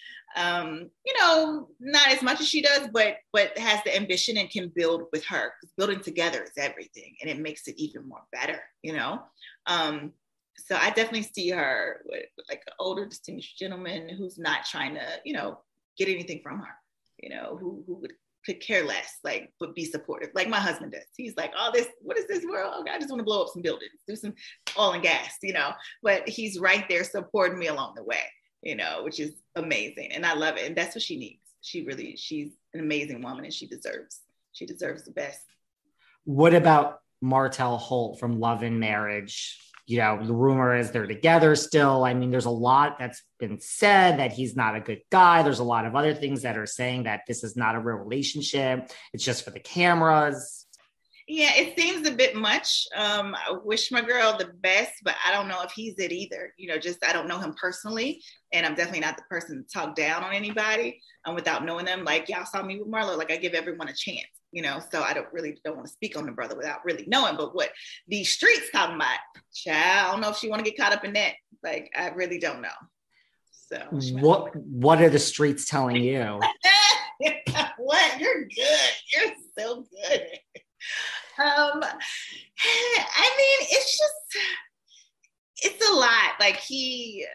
um, you know, not as much as she does, but but has the ambition and can build with her. Because building together is everything, and it makes it even more better, you know. Um, so I definitely see her with like an older, distinguished gentleman who's not trying to, you know, get anything from her, you know, who who would could care less, like, but be supportive, like my husband does. He's like, oh, this, what is this world? Oh, I just want to blow up some buildings, do some oil and gas, you know. But he's right there supporting me along the way, you know, which is amazing. And I love it. And that's what she needs. She really, she's an amazing woman and she deserves, she deserves the best. What about Martell Holt from Love and Marriage? You know, the rumor is they're together still. I mean, there's a lot that's been said that he's not a good guy. There's a lot of other things that are saying that this is not a real relationship. It's just for the cameras. Yeah, it seems a bit much. Um, I wish my girl the best, but I don't know if he's it either. You know, just I don't know him personally, and I'm definitely not the person to talk down on anybody um, without knowing them. Like y'all saw me with Marlo, like I give everyone a chance, you know. So I don't really don't want to speak on the brother without really knowing. But what these streets talking about, child, I don't know if she want to get caught up in that. Like I really don't know. So what what are the streets telling you? What? You're good. You're so good. Um, I mean, it's just, it's a lot. Like he,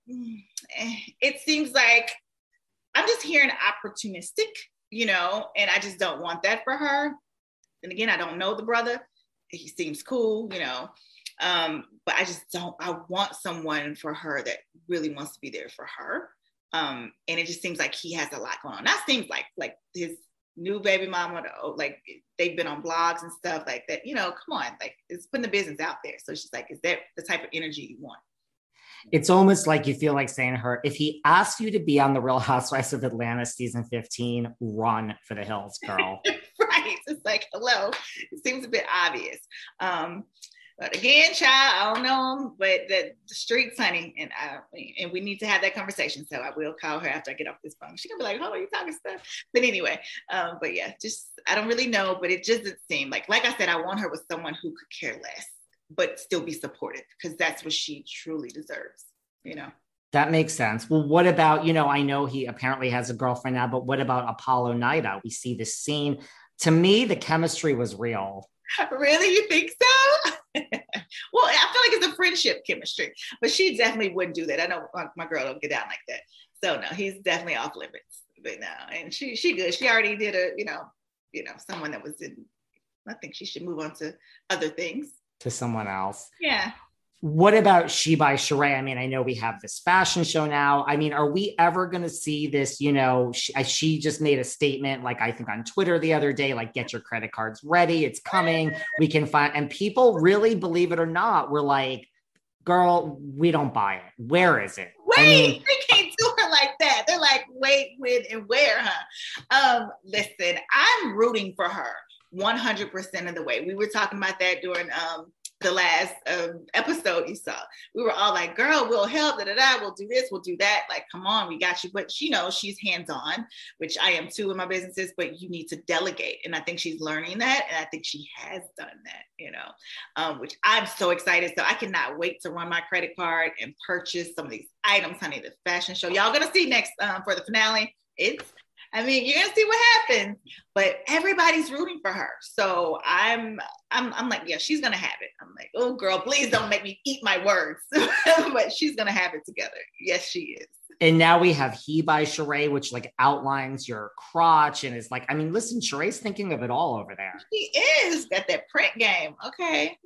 it seems like I'm just hearing opportunistic, you know, and I just don't want that for her. And again, I don't know the brother. He seems cool, you know, um, but I just don't, I want someone for her that really wants to be there for her. Um, and it just seems like he has a lot going on. That seems like, like his new baby mama, like they've been on blogs and stuff like that, you know, come on, like it's putting the business out there. So she's like, is that the type of energy you want? It's almost like you feel like saying to her, if he asked you to be on the Real Housewives of Atlanta season fifteen, run for the hills, girl. Right. just like, hello, it seems a bit obvious. Um, but again, child, I don't know him, but the, the streets, honey, and I, and we need to have that conversation. So I will call her after I get off this phone. She's gonna be like, "Oh, are you talking stuff?" But anyway, um, but yeah, just I don't really know, but it just doesn't seem like, like I said, I want her with someone who could care less, but still be supportive, because that's what she truly deserves, you know. That makes sense. Well, what about, you know, I know he apparently has a girlfriend now, but what about Apollo Night Out? We see this scene. To me, the chemistry was real. Really? You think so? Well, I feel like it's a friendship chemistry, but she definitely wouldn't do that. I know my, my girl don't get down like that. So no, he's definitely off limits. But no, and she she good. She already did a, you know, you know, someone that was in, I think she should move on to other things. To someone else. Yeah. What about She by Sheree? I mean, I know we have this fashion show now. I mean, are we ever going to see this? You know, she, she just made a statement, like I think on Twitter the other day, like, get your credit cards ready. It's coming. We can find, and people really, believe it or not, were like, girl, we don't buy it. Where is it? Wait, I mean, they can't do her like that. They're like, wait, when, and where, huh? Um, listen, I'm rooting for her one hundred percent of the way. We were talking about that during, um, the last um, episode you saw. We were all like, girl, we'll help, da, da, da, we'll do this, we'll do that. Like, come on, we got you. But she knows she's hands-on, which I am too in my businesses, but you need to delegate. And I think she's learning that. And I think she has done that, you know, um, which I'm so excited. So I cannot wait to run my credit card and purchase some of these items, honey, the fashion show. Y'all gonna see next um, for the finale. It's, I mean, you're gonna see what happens, but everybody's rooting for her. So I'm, I'm, I'm like, yeah, she's gonna have it. I'm like, oh, girl, please don't make me eat my words. But she's gonna have it together. Yes, she is. And now we have He by Sheree, which like outlines your crotch and is like, I mean, listen, Sheree's thinking of it all over there. She is. Got that print game. Okay.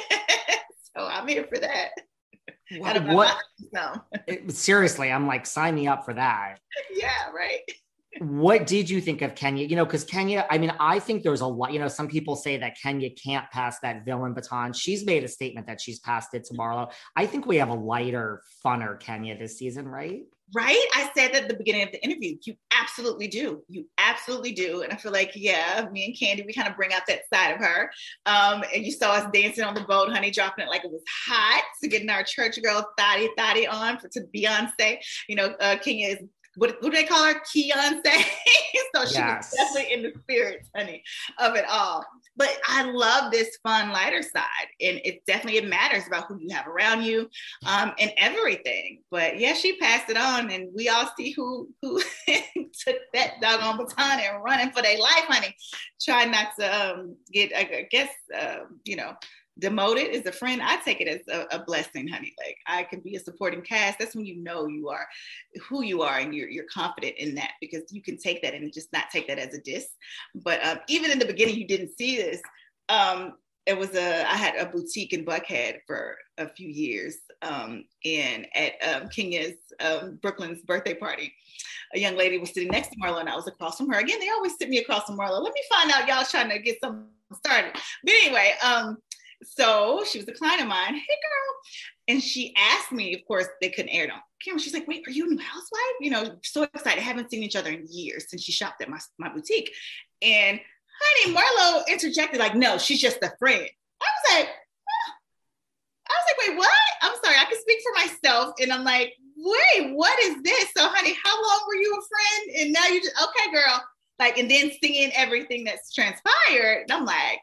So I'm here for that. What? what no. it, seriously, I'm like, sign me up for that. Yeah, right. What did you think of Kenya? You know, because Kenya, I mean, I think there's a lot, you know, some people say that Kenya can't pass that villain baton. She's made a statement that she's passed it to Marlo. I think we have a lighter, funner Kenya this season, right? Right? I said that at the beginning of the interview. You absolutely do. You absolutely do. And I feel like, yeah, me and Candy, we kind of bring out that side of her. Um, and you saw us dancing on the boat, honey, dropping it like it was hot, to getting our church girl thotty thotty on for to Beyonce. You know, uh, Kenya is, what, what do they call her? Beyonce. So she yes. was definitely in the spirit, honey, of it all. But I love this fun, lighter side. And it definitely, it matters about who you have around you um, and everything. But yeah, she passed it on, and we all see who, who took that doggone baton and running for their life, honey. Try not to um, get, I guess, uh, you know, demoted as a friend. I take it as a, a blessing, honey. Like, I can be a supporting cast. That's when you know you are who you are, and you're you're confident in that, because you can take that and just not take that as a diss. But um, even in the beginning, you didn't see this. Um, it was a I had a boutique in Buckhead for a few years, um, and at um, Kenya's um, Brooklyn's birthday party, a young lady was sitting next to Marlo, and I was across from her. Again, they always sit me across from Marlo. Let me find out y'all trying to get something started. But anyway, um. So she was a client of mine. Hey, girl. And she asked me, of course, they couldn't air it on camera. She's like, wait, are you a new housewife? You know, so excited. Haven't seen each other in years since she shopped at my, my boutique. And honey, Marlo interjected like, no, she's just a friend. I was like, oh. I was like, wait, what? I'm sorry. I can speak for myself. And I'm like, wait, what is this? So honey, how long were you a friend? And now you just, okay, girl. Like, and then seeing everything that's transpired. And I'm like,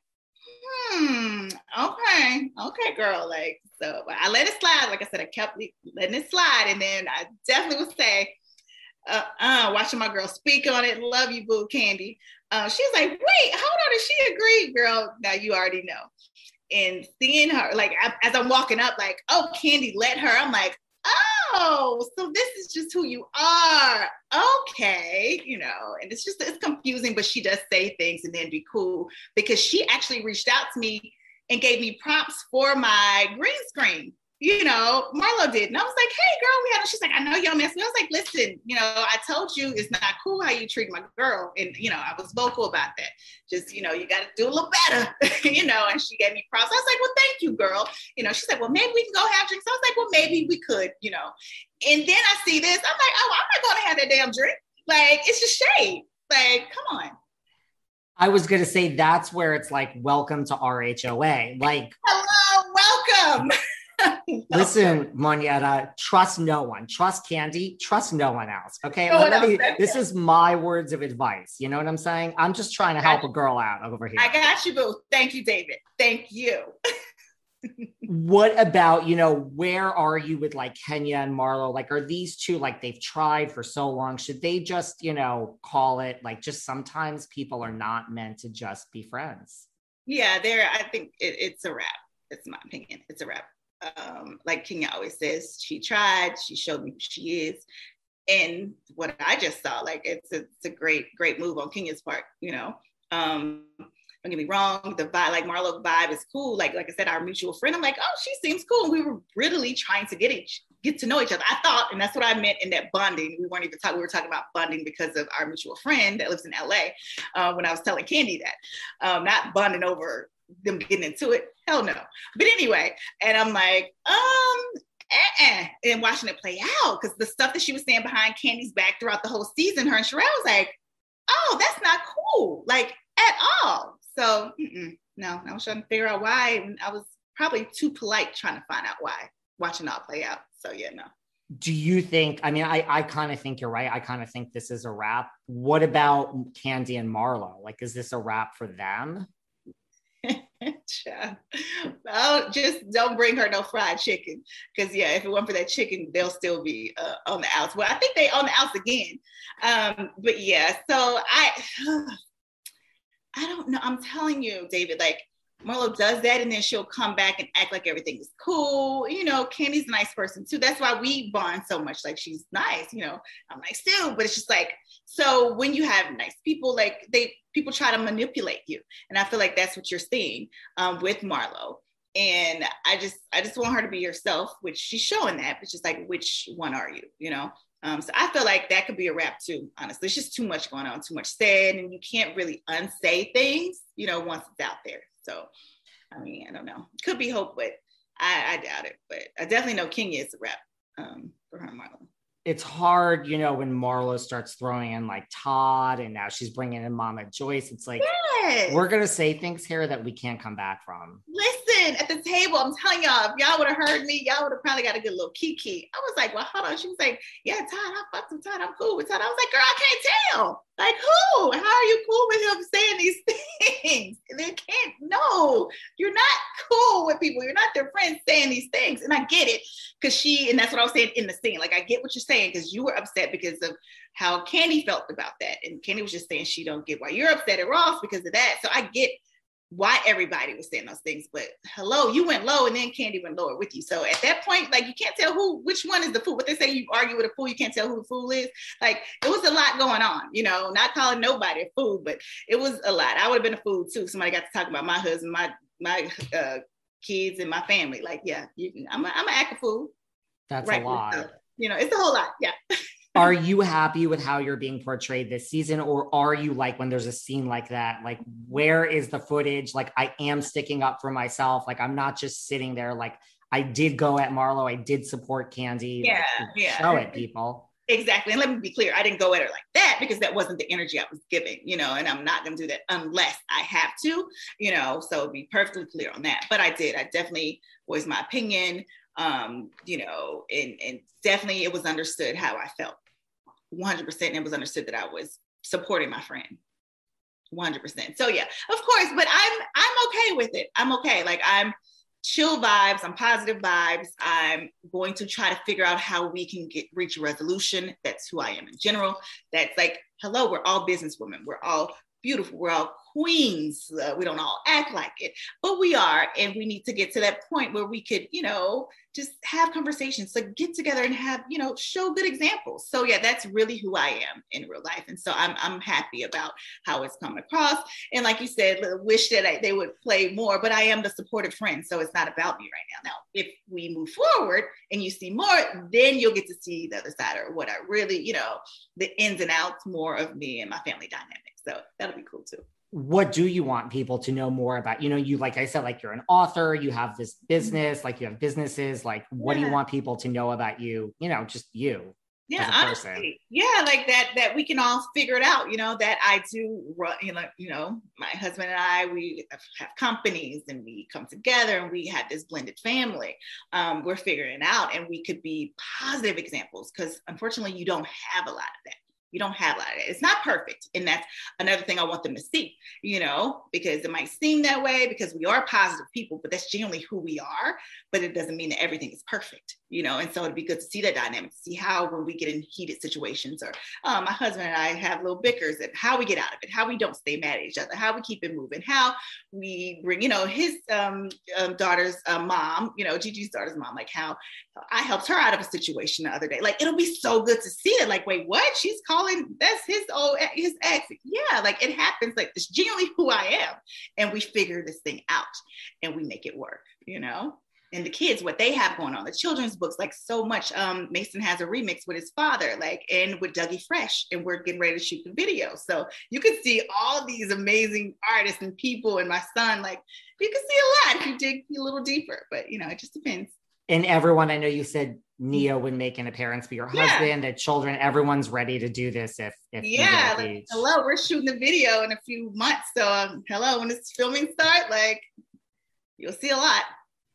hmm, okay, okay, girl. Like, so I let it slide. Like I said, I kept letting it slide. And then I definitely would say, uh, uh, watching my girl speak on it. Love you, boo, Candy. Uh, she was like, wait, hold on. Did she agree? Girl, now you already know. And seeing her, like, as I'm walking up, like, oh, Candy, let her. I'm like, oh, so this is just who you are. Okay, you know, and it's just, it's confusing, but she does say things and then be cool, because she actually reached out to me and gave me prompts for my green screen. You know, Marlo did. And I was like, hey, girl, we had, she's like, I know y'all messed me. I was like, listen, you know, I told you it's not cool how you treat my girl. And, you know, I was vocal about that. Just, you know, you got to do a little better, you know, and she gave me props. I was like, well, thank you, girl. You know, she's like, well, maybe we can go have drinks. I was like, well, maybe we could, you know. And then I see this. I'm like, oh, I'm not going to have that damn drink. Like, it's just shade. Like, come on. I was going to say that's where it's like, welcome to R H O A. Like, hello, welcome. Listen, Monyetta, trust no one. Trust Kandi. Trust no one else. Okay. No Let one me, else. this is my words of advice. You know what I'm saying? I'm just trying to help a girl out over here. I got you, boo. Thank you, David. Thank you. What about, you know, where are you with like Kenya and Marlo? Like, are these two, like, they've tried for so long? Should they just, you know, call it like, just sometimes people are not meant to just be friends? Yeah, there, I think it, it's a wrap. It's my opinion. It's a wrap. Um, like Kenya always says, she tried, she showed me who she is. And what I just saw, like, it's a, it's a great, great move on Kenya's part, you know. Um, Don't get me wrong, the vibe, like Marlo vibe is cool. Like, like I said, our mutual friend, I'm like, oh, she seems cool. And we were really trying to get each, get to know each other. I thought, and that's what I meant in that bonding. We weren't even talking, we were talking about bonding because of our mutual friend that lives in L A. Uh, when I was telling Kandi that, um, not bonding over them getting into it. Hell no. But anyway, and I'm like, um, eh-eh. And watching it play out, because the stuff that she was saying behind Kandi's back throughout the whole season, her and Sherelle was like, oh, that's not cool, like at all. So mm-mm, no, I was trying to figure out why. And I was probably too polite trying to find out why, watching it all play out. So yeah, no. Do you think, I mean, I, I kind of think you're right. I kind of think this is a wrap. What about Kandi and Marlo? Like, is this a wrap for them? Well, just don't bring her no fried chicken. Because yeah, if it weren't for that chicken, they'll still be uh, on the outs. Well, I think they on the outs again. Um, but yeah, so I... I don't know. I'm telling you, David, like Marlo does that and then she'll come back and act like everything is cool. You know, Kandi's a nice person too. That's why we bond so much. Like, she's nice, you know, I'm nice too, but it's just like, so when you have nice people, like they, people try to manipulate you. And I feel like that's what you're seeing um, with Marlo. And I just, I just want her to be herself, which she's showing that, but just like, which one are you, you know? Um, so I feel like that could be a wrap too, honestly. It's just too much going on, too much said, and you can't really unsay things, you know, once it's out there. So, I mean, I don't know. Could be hope, but I, I doubt it. But I definitely know Kenya is a wrap um, for her and Marlo. It's hard, you know, when Marlo starts throwing in like Todd and now she's bringing in Mama Joyce. It's like, yes, we're going to say things here that we can't come back from. Listen, at the table, I'm telling y'all, if y'all would have heard me, y'all would have probably got a good little kiki. I was like, well, hold on. She was like, yeah, Todd, I fucked with Todd. I'm cool with Todd. I was like, girl, I can't tell. Like, who? How are you cool with him saying these things? They can't, no, you're not cool with people. You're not their friends saying these things. And I get it, because she, and that's what I was saying in the scene. Like, I get what you're saying, because you were upset because of how Kandi felt about that. And Kandi was just saying she don't get why you're upset at Ross because of that. So I get why everybody was saying those things, but hello, you went low and then Kandi went lower with you. So at that point, like, you can't tell who, which one is the fool. What they say, you argue with a fool, you can't tell who the fool is. Like, it was a lot going on, you know, not calling nobody a fool, but it was a lot. I would have been a fool too. Somebody got to talk about my husband, my, my uh, kids and my family. Like, yeah, you, I'm a, I'm an act a fool. That's right, a lot. You know, it's a whole lot. Yeah. Are you happy with how you're being portrayed this season? Or are you like, when there's a scene like that, like, where is the footage? Like, I am sticking up for myself. Like, I'm not just sitting there. Like, I did go at Marlo. I did support Kandi. Yeah, like, yeah. Show it, people. Exactly. And let me be clear. I didn't go at her like that because that wasn't the energy I was giving, you know, and I'm not going to do that unless I have to, you know, so be perfectly clear on that. But I did. I definitely was my opinion, um, you know, and, and definitely it was understood how I felt. one hundred percent. And it was understood that I was supporting my friend. one hundred percent. So yeah, of course, but I'm, I'm okay with it. I'm okay. Like, I'm chill vibes. I'm positive vibes. I'm going to try to figure out how we can get, reach a resolution. That's who I am in general. That's like, hello, we're all businesswomen. We're all beautiful. We're all queens. Uh, we don't all act like it, but we are. And we need to get to that point where we could, you know, just have conversations, like get together and have, you know, show good examples. So yeah, that's really who I am in real life. And so I'm I'm happy about how it's coming across. And like you said, wish that I, they would play more, but I am the supportive friend. So it's not about me right now. Now, if we move forward and you see more, then you'll get to see the other side, or what I really, you know, the ins and outs more of me and my family dynamic. So that'll be cool too. What do you want people to know more about? You know, you, like I said, like, you're an author, you have this business, like you have businesses, like, what yeah. do you want people to know about you? You know, just you. Yeah, honestly, yeah, like that, that we can all figure it out, you know, that I do run, you know, you know, my husband and I, we have companies and we come together and we have this blended family. Um, we're figuring it out and we could be positive examples because unfortunately you don't have a lot of that. You don't have a lot of it. It's not perfect. And that's another thing I want them to see, you know, because it might seem that way because we are positive people, but that's generally who we are. But it doesn't mean that everything is perfect, you know. And so it'd be good to see that dynamic, to see how when we get in heated situations or um, my husband and I have little bickers and how we get out of it, how we don't stay mad at each other, how we keep it moving, how we bring, you know, his um, um, daughter's uh, mom, you know, Gigi's daughter's mom, like how I helped her out of a situation the other day. Like, it'll be so good to see it. Like, wait, what? She's calling, that's his old, his ex. Yeah, like it happens. Like, it's genuinely who I am. And we figure this thing out and we make it work, you know? And the kids, what they have going on, the children's books, like so much. Um, Mason has a remix with his father, like, and with Dougie Fresh, and we're getting ready to shoot the video. So you can see all these amazing artists and people and my son, like, you can see a lot if you dig a little deeper, but you know, it just depends. And everyone, I know you said Neo would make an appearance, but your husband, yeah. the children, everyone's ready to do this. If, if yeah, like, hello, we're shooting the video in a few months. So um, hello, when this filming start, like you'll see a lot.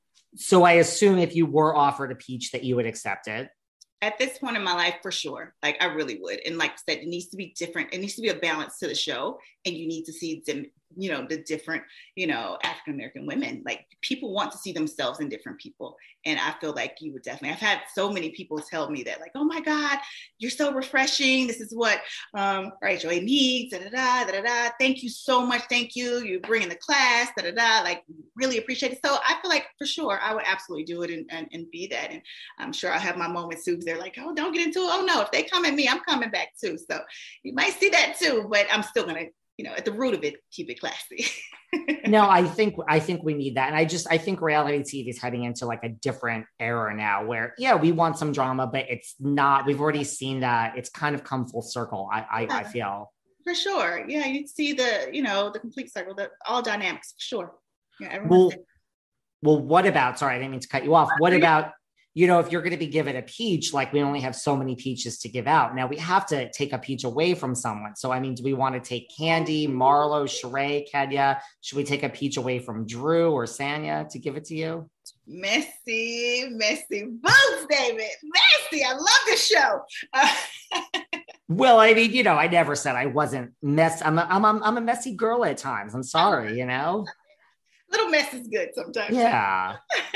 So I assume if you were offered a peach that you would accept it. At this point in my life, for sure. Like, I really would. And like I said, it needs to be different. It needs to be a balance to the show. And you need to see, you know, the different, you know, African-American women. Like, people want to see themselves in different people. And I feel like you would definitely, I've had so many people tell me that, like, oh my God, you're so refreshing. This is what um, Rachel A needs, da da da, da da da. Thank you so much. Thank you. You're bringing the class, da da da. Like, really appreciate it. So I feel like for sure, I would absolutely do it and, and, and be that. And I'm sure I have my moments too. They're like, oh, don't get into it. Oh no, if they come at me, I'm coming back too. So you might see that too, but I'm still gonna, you know, at the root of it, keep it classy. No, I think I think we need that. And I just I think reality T V is heading into like a different era now where, yeah, we want some drama, but it's not, we've already seen that. It's kind of come full circle, I I, yeah, I feel. For sure. Yeah, you see the, you know, the complete circle, the all dynamics, for sure. Yeah, well, well, what about, sorry, I didn't mean to cut you off. What about, you know, if you're going to be given a peach, like we only have so many peaches to give out. Now we have to take a peach away from someone. So, I mean, do we want to take Kandi, Marlo, Sheree, Kenya? Should we take a peach away from Drew or Sanya to give it to you? Messy, messy boots, David. Messy. I love this show. Uh- Well, I mean, you know, I never said I wasn't mess. I'm a, I'm, I'm, I'm a messy girl at times. I'm sorry, you know? Little mess is good sometimes. Yeah.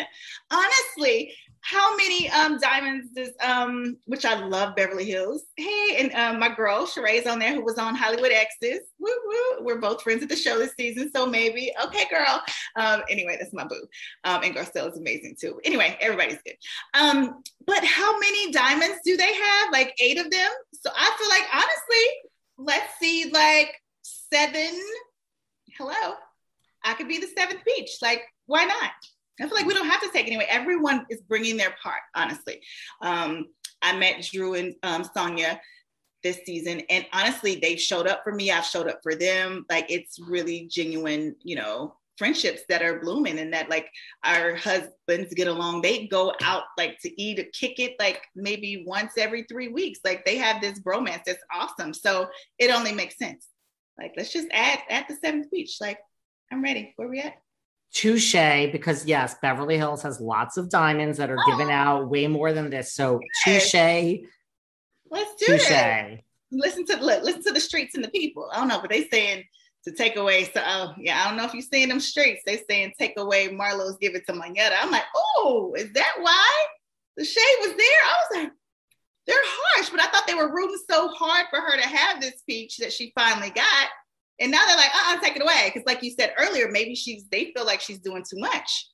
Honestly, how many um, diamonds does, um, which I love Beverly Hills. Hey, and um, my girl, Sheree's on there, who was on Hollywood Exes. Woo, woo. We're both friends at the show this season, so maybe. Okay, girl. Um, anyway, that's my boo. Um, and Garcelle is amazing too. Anyway, everybody's good. Um, but how many diamonds do they have? Like eight of them? So I feel like, honestly, let's see, like seven. Hello. I could be the seventh peach. Like, why not? I feel like we don't have to take it anyway. Everyone is bringing their part, honestly. Um, I met Drew and um, Sonia this season, and honestly, they've showed up for me. I've showed up for them. Like, it's really genuine, you know, friendships that are blooming, and that like our husbands get along. They go out like to eat or kick it like maybe once every three weeks. Like, they have this bromance that's awesome. So it only makes sense. Like, let's just add add the seventh peach. Like, I'm ready. Where we at? Touche, because yes, Beverly Hills has lots of diamonds that are oh. given out way more than this. So yes. touche. Let's do touche. it. Listen to listen to the streets and the people. I don't know, but they saying to take away. So uh, yeah, I don't know if you're seeing them streets. They saying take away Marlo's, give it to Mayetta. I'm like, oh, is that why the shade was there? I was like, they're harsh, but I thought they were rooting so hard for her to have this peach that she finally got. And now they're like, uh-uh, take it away. Because like you said earlier, maybe she's, they feel like she's doing too much.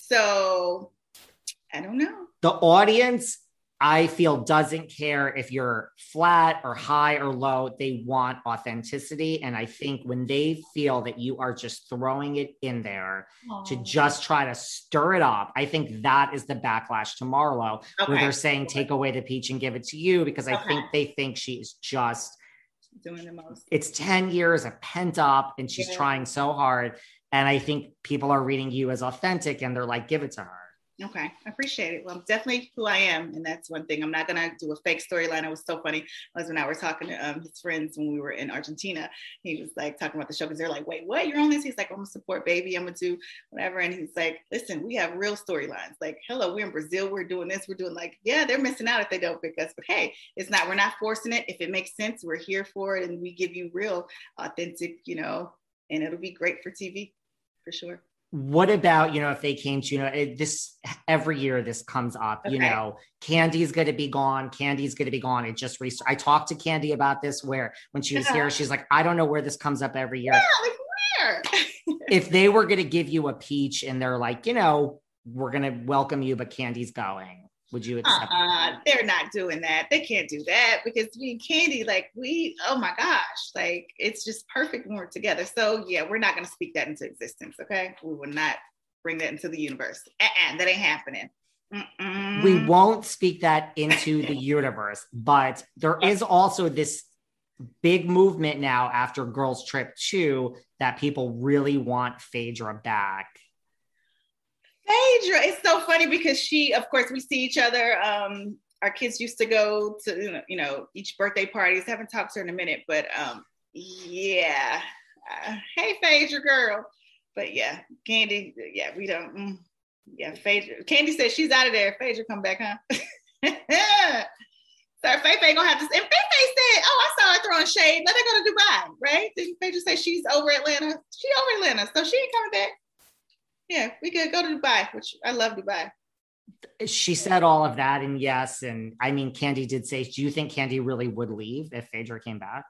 So I don't know. The audience, I feel, doesn't care if you're flat or high or low. They want authenticity. And I think when they feel that you are just throwing it in there Aww. To just try to stir it up, I think that is the backlash to Marlo, okay. where they're saying, take away the peach and give it to you, because I okay. think they think she is just doing the most. It's ten years of pent up, and she's yeah. trying so hard. And I think people are reading you as authentic, and they're like, give it to her. Okay, I appreciate it. Well, I'm definitely who I am, and that's one thing. I'm not gonna do a fake storyline. It was so funny. My husband and I were talking to um, his friends when we were in Argentina. He was like talking about the show because they're like, "Wait, what? You're on this?" He's like, "I'm gonna support baby. I'm gonna do whatever." And he's like, "Listen, we have real storylines. Like, hello, we're in Brazil. We're doing this. We're doing like, yeah, they're missing out if they don't pick us. But hey, it's not. We're not forcing it. If it makes sense, we're here for it, and we give you real, authentic, you know, and it'll be great for T V for sure." What about, you know, if they came to, you know, it, this every year this comes up, okay. You know, Candy's going to be gone. Candy's going to be gone. It just, rest- I talked to Candy about this where when she was yeah. here, she's like, I don't know where this comes up every year. Yeah, like where? If they were going to give you a peach and they're like, you know, we're going to welcome you, but Candy's going. Would you accept uh-uh, they're not doing that. They can't do that because me and Candy, like we, oh my gosh, like it's just perfect when we're together. So yeah, we're not going to speak that into existence. Okay. We will not bring that into the universe. Uh-uh, that ain't happening. Mm-mm. We won't speak that into the universe, but there is also this big movement now after Girls Trip two that people really want Phaedra back. Phaedra, it's so funny because she, of course, we see each other. Um, our kids used to go to, you know, you know, each birthday parties. Haven't talked to her in a minute, but um, yeah. Uh, hey, Phaedra girl. But yeah, Candy, yeah, we don't, mm, yeah, Phaedra. Candy says she's out of there. Phaedra come back, huh? So Faye Faye gonna have to, and Faye Faye said, oh, I saw her throwing shade. Let her go to Dubai, right? Didn't Phaedra say she's over Atlanta? She over Atlanta, so she ain't coming back. Yeah, we could go to Dubai, which I love Dubai. She said all of that, and yes, and I mean, Candy did say, do you think Candy really would leave if Phaedra came back?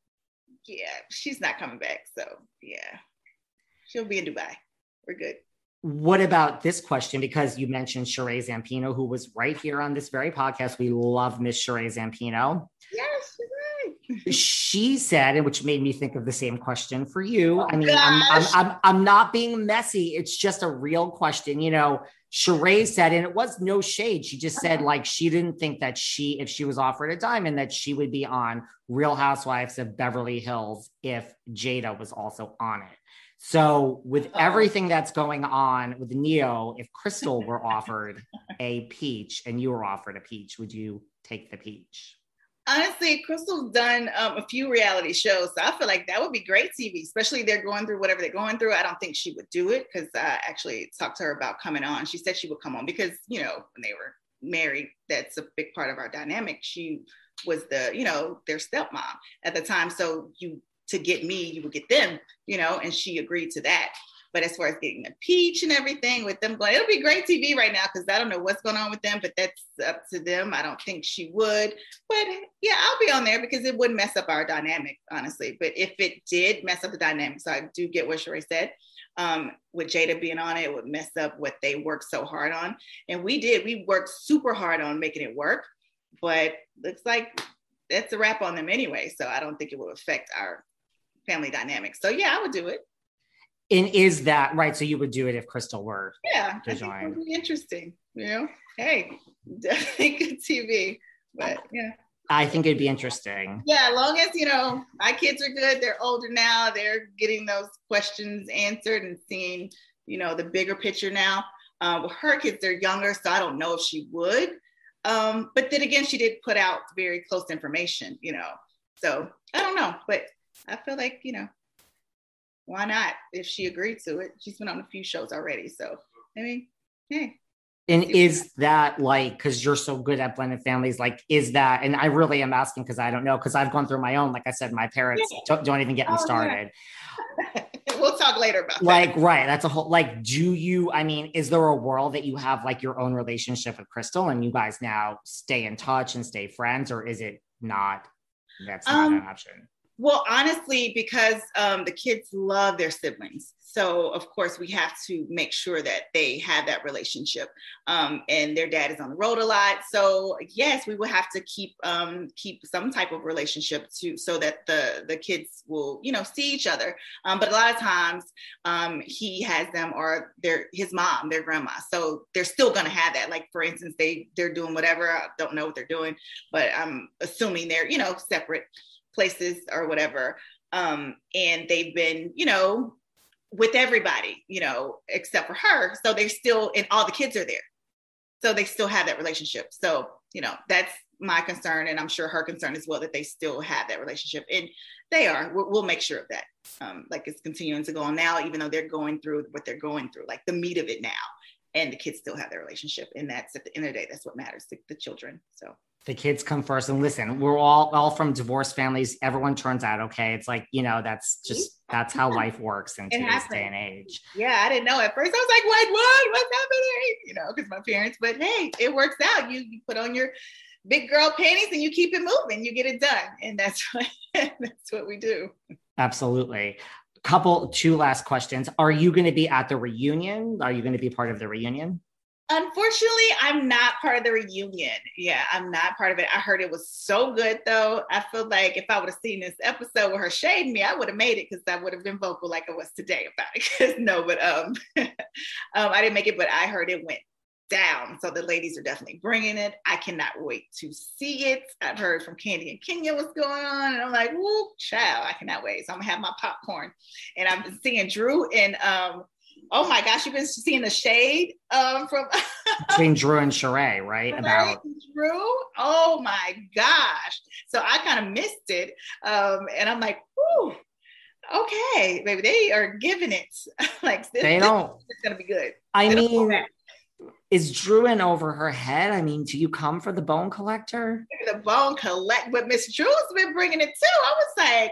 Yeah, she's not coming back, so yeah. She'll be in Dubai. We're good. What about this question? Because you mentioned Sheree Zampino, who was right here on this very podcast. We love Miss Sheree Zampino. Yes, she's right. She said, and which made me think of the same question for you. Oh, I mean, I'm, I'm, I'm, I'm not being messy. It's just a real question. You know, Sheree said, and it was no shade. She just said, like, she didn't think that she, if she was offered a diamond, that she would be on Real Housewives of Beverly Hills if Jada was also on it. So with everything that's going on with Neo, if Crystal were offered a peach and you were offered a peach, would you take the peach? Honestly, Crystal's done um, a few reality shows, so I feel like that would be great T V, especially they're going through whatever they're going through. I don't think she would do it because I actually talked to her about coming on. She said she would come on because, you know, when they were married, that's a big part of our dynamic. She was the, you know, their stepmom at the time. So you, to get me, you would get them, you know, and she agreed to that. But as far as getting a peach and everything with them going, it'll be great T V right now because I don't know what's going on with them, but that's up to them. I don't think she would. But yeah, I'll be on there because it wouldn't mess up our dynamic, honestly. But if it did mess up the dynamic, so I do get what Sheree said, um, with Jada being on it, it would mess up what they worked so hard on. And we did. We worked super hard on making it work. But looks like that's a wrap on them anyway. So I don't think it will affect our family dynamics. So yeah, I would do it. And is that right? So you would do it if Crystal were yeah, to I join? think it would be interesting. You know, hey, definitely good T V. But yeah, I think it'd be interesting. Yeah, as long as you know my kids are good. They're older now. They're getting those questions answered and seeing, you know, the bigger picture now. Um, well, her kids are younger, so I don't know if she would. Um, but then again, she did put out very close information. You know, so I don't know, but I feel like, you know, why not? If she agreed to it, she's been on a few shows already. So, I mean, hey. And is that like, because you're so good at blended families, like, is that, and I really am asking because I don't know, because I've gone through my own, like I said, my parents yeah. don't, don't even get me started. Oh, yeah. We'll talk later about like, that. Right. That's a whole, like, do you, I mean, is there a world that you have like your own relationship with Crystal and you guys now stay in touch and stay friends, or is it not, that's not um, an option? Well, honestly, because um, the kids love their siblings. So, of course, we have to make sure that they have that relationship. Um, and their dad is on the road a lot. So, yes, we will have to keep um, keep some type of relationship to so that the, the kids will, you know, see each other. Um, but a lot of times um, he has them or their his mom, their grandma. So they're still going to have that. Like, for instance, they, they're doing whatever. I don't know what they're doing, but I'm assuming they're, you know, separate places or whatever. Um, and they've been, you know, with everybody, you know, except for her. So they're still, and all the kids are there. so they still have that relationship. So, you know, that's my concern. And I'm sure her concern as well, that they still have that relationship. And they are, we'll, we'll make sure of that. Um, like it's continuing to go on now, even though they're going through what they're going through, like the meat of it now. And the kids still have their relationship. And that's at the end of the day, that's what matters to the children. So the kids come first. And listen, we're all all from divorced families. Everyone turns out okay. It's like, you know, that's just, that's how life works in today's day and age. Yeah, I didn't know at first. I was like, what, what, what's happening? You know, because my parents, but hey, it works out. You, you put on your big girl panties and you keep it moving, you get it done. And that's what, that's what we do. Absolutely. Couple, two last questions. Are you going to be at the reunion? Are you going to be part of the reunion? Unfortunately, I'm not part of the reunion. Yeah, I'm not part of it. I heard it was so good though. I feel like if I would have seen this episode with her shading me, I would have made it, because I would have been vocal like I was today about it. Because no, but um, um, I didn't make it, but I heard it went down. So the ladies are definitely bringing it. I cannot wait to see it. I've heard from Candy and Kenya what's going on, and I'm like, woo, child, I cannot wait. So I'm gonna have my popcorn, and I've been seeing Drew and um. Oh my gosh, you've been seeing the shade um, from between Drew and Sheree, right? About Drew. Oh my gosh! So I kind of missed it, um, and I'm like, whew, okay, maybe they are giving it. Like this, they don't. It's gonna be good. I they mean, is Drew in over her head? I mean, do you come for the bone collector? The bone collect, but Miss Drew's been bringing it too. I was like,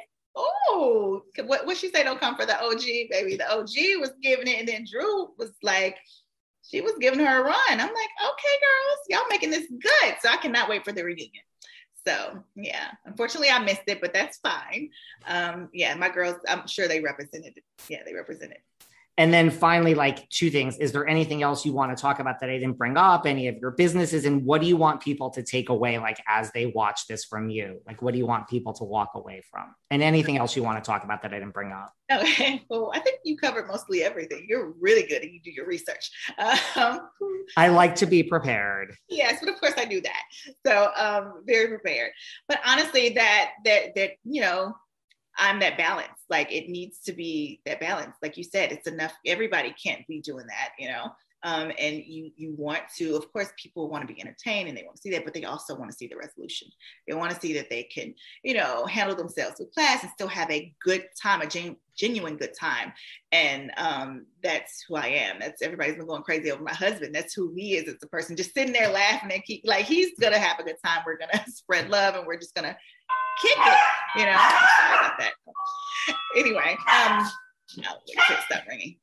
oh, what what she say? Don't come for the O G, baby. The O G was giving it, and then Drew was like, she was giving her a run. I'm like, okay, girls, y'all making this good. So I cannot wait for the reunion. So yeah, unfortunately I missed it, but that's fine. Um, yeah, my girls, I'm sure they represented it. Yeah, they represented. And then finally, like two things. Is there anything else you want to talk about that I didn't bring up? Any of your businesses? And what do you want people to take away, like as they watch this from you? Like, what do you want people to walk away from? And anything else you want to talk about that I didn't bring up? Okay. Well, I think you covered mostly everything. You're really good and you do your research. Um, I like to be prepared. Yes, but of course I do that. So um, very prepared. But honestly, that that that you know. I'm that balance. Like it needs to be that balance. Like you said, it's enough. Everybody can't be doing that, you know? Um, and you, you want to, of course, people want to be entertained and they want to see that, but they also want to see the resolution. They want to see that they can, you know, handle themselves with class and still have a good time, a gen- genuine good time. And um, that's who I am. That's everybody's been going crazy over my husband. That's who he is. It's a person just sitting there laughing and keep like, he's going to have a good time. We're going to spread love and we're just going to kick it, you know. Sorry about that. Anyway, um, no, wait, stop ringing.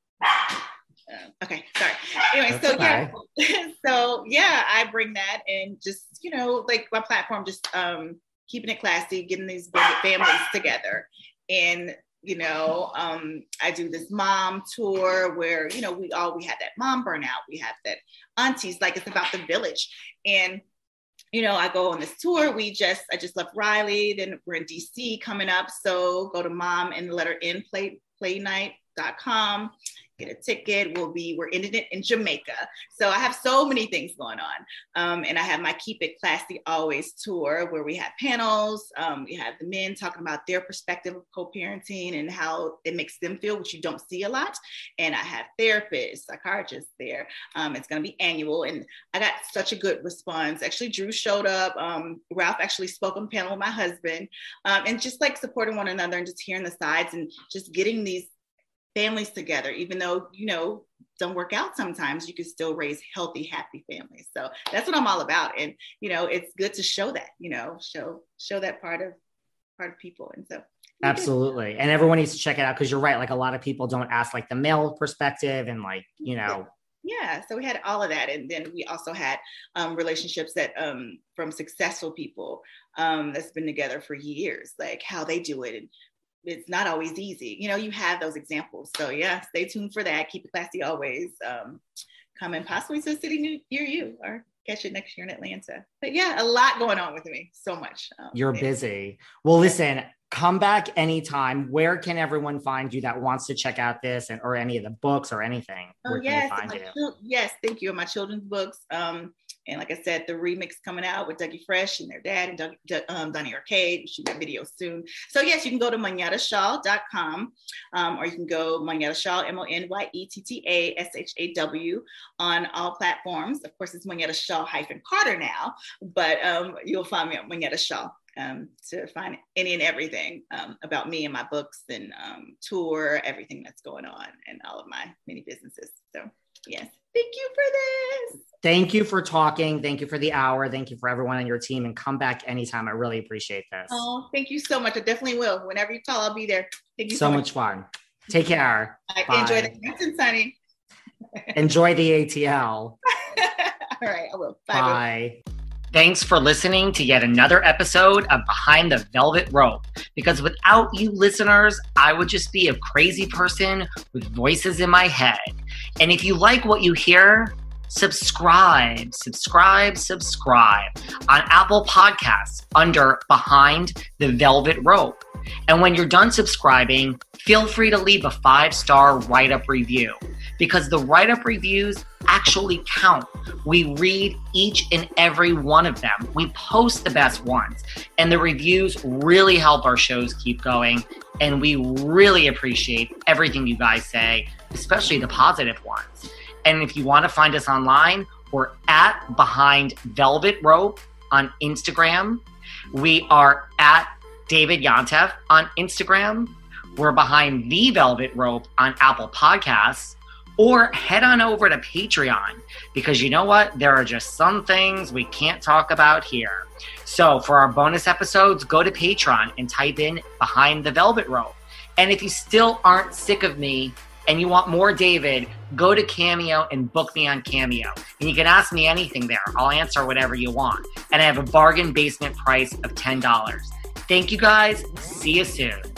Um, okay, sorry. Anyway, so okay. yeah, so yeah, I bring that and just you know, like my platform, just um, keeping it classy, getting these families together, and you know, um, I do this mom tour where you know we all we have that mom burnout, we have that aunties, like it's about the village, and you know, I go on this tour. We just, I just left Raleigh, then we're in D C coming up. So go to mom and the letter N play, playnight dot com, get a ticket. We'll be, we're ending it in Jamaica. So I have so many things going on. Um, and I have my Keep It Classy Always tour where we have panels. Um, we have the men talking about their perspective of co-parenting and how it makes them feel, which you don't see a lot. And I have therapists, psychiatrists there. Um, it's going to be annual. And I got such a good response. Actually, Drew showed up. Um, Ralph actually spoke on the panel with my husband um, and just like supporting one another and just hearing the sides and just getting these families together, even though, you know, don't work out sometimes, you can still raise healthy, happy families. So that's what I'm all about. And, you know, it's good to show that, you know, show, show that part of, part of people. And so. Absolutely. And everyone needs to check it out because you're right. Like a lot of people don't ask like the male perspective and like, you know. Yeah. So we had all of that. And then we also had um, relationships that um, from successful people um, that's been together for years, like how they do it. And it's not always easy. You know, you have those examples. So yeah, stay tuned for that. Keep it classy always. Um, coming possibly to a city near you or catch it next year in Atlanta. But yeah, a lot going on with me. So much. Um, You're busy. Well, listen, come back anytime. Where can everyone find you that wants to check out this and or any of the books or anything? Oh, Where yes. can they find you? Chil- yes. Thank you. My children's books. Um, And like I said, the remix coming out with Dougie Fresh and their dad and Doug, Doug, um, Donnie Arcade. We shoot that video soon. So yes, you can go to monyetta shaw dot com um, or you can go Monyetta Shaw, M O N Y E T T A S H A W on all platforms. Of course, it's Monyetta Shaw hyphen Carter now, but um, you'll find me at Monyetta Shaw. Um, to find any and everything um, about me and my books and um, tour, everything that's going on and all of my many businesses. So yes, thank you for this. Thank you for talking. Thank you for the hour. Thank you for everyone on your team, and come back anytime. I really appreciate this. Oh, thank you so much. I definitely will. Whenever you call, I'll be there. Thank you so, so much. much fun. Take care. I Bye. Enjoy the Hamptons, honey. Enjoy the A T L. All right, I will. Bye. Bye. Thanks for listening to yet another episode of Behind the Velvet Rope. Because without you listeners, I would just be a crazy person with voices in my head. And if you like what you hear, subscribe, subscribe, subscribe on Apple Podcasts under Behind the Velvet Rope. And when you're done subscribing, feel free to leave a five-star write-up review, because the write-up reviews actually count. We read each and every one of them. We post the best ones, and the reviews really help our shows keep going. And we really appreciate everything you guys say, especially the positive ones. And if you want to find us online, we're at Behind Velvet Rope on Instagram. We are at David Yontef on Instagram. We're Behind the Velvet Rope on Apple Podcasts. Or head on over to Patreon, because you know what? There are just some things we can't talk about here. So for our bonus episodes, go to Patreon and type in Behind the Velvet Rope. And if you still aren't sick of me and you want more David, go to Cameo and book me on Cameo. And you can ask me anything there. I'll answer whatever you want. And I have a bargain basement price of ten dollars. Thank you guys. See you soon.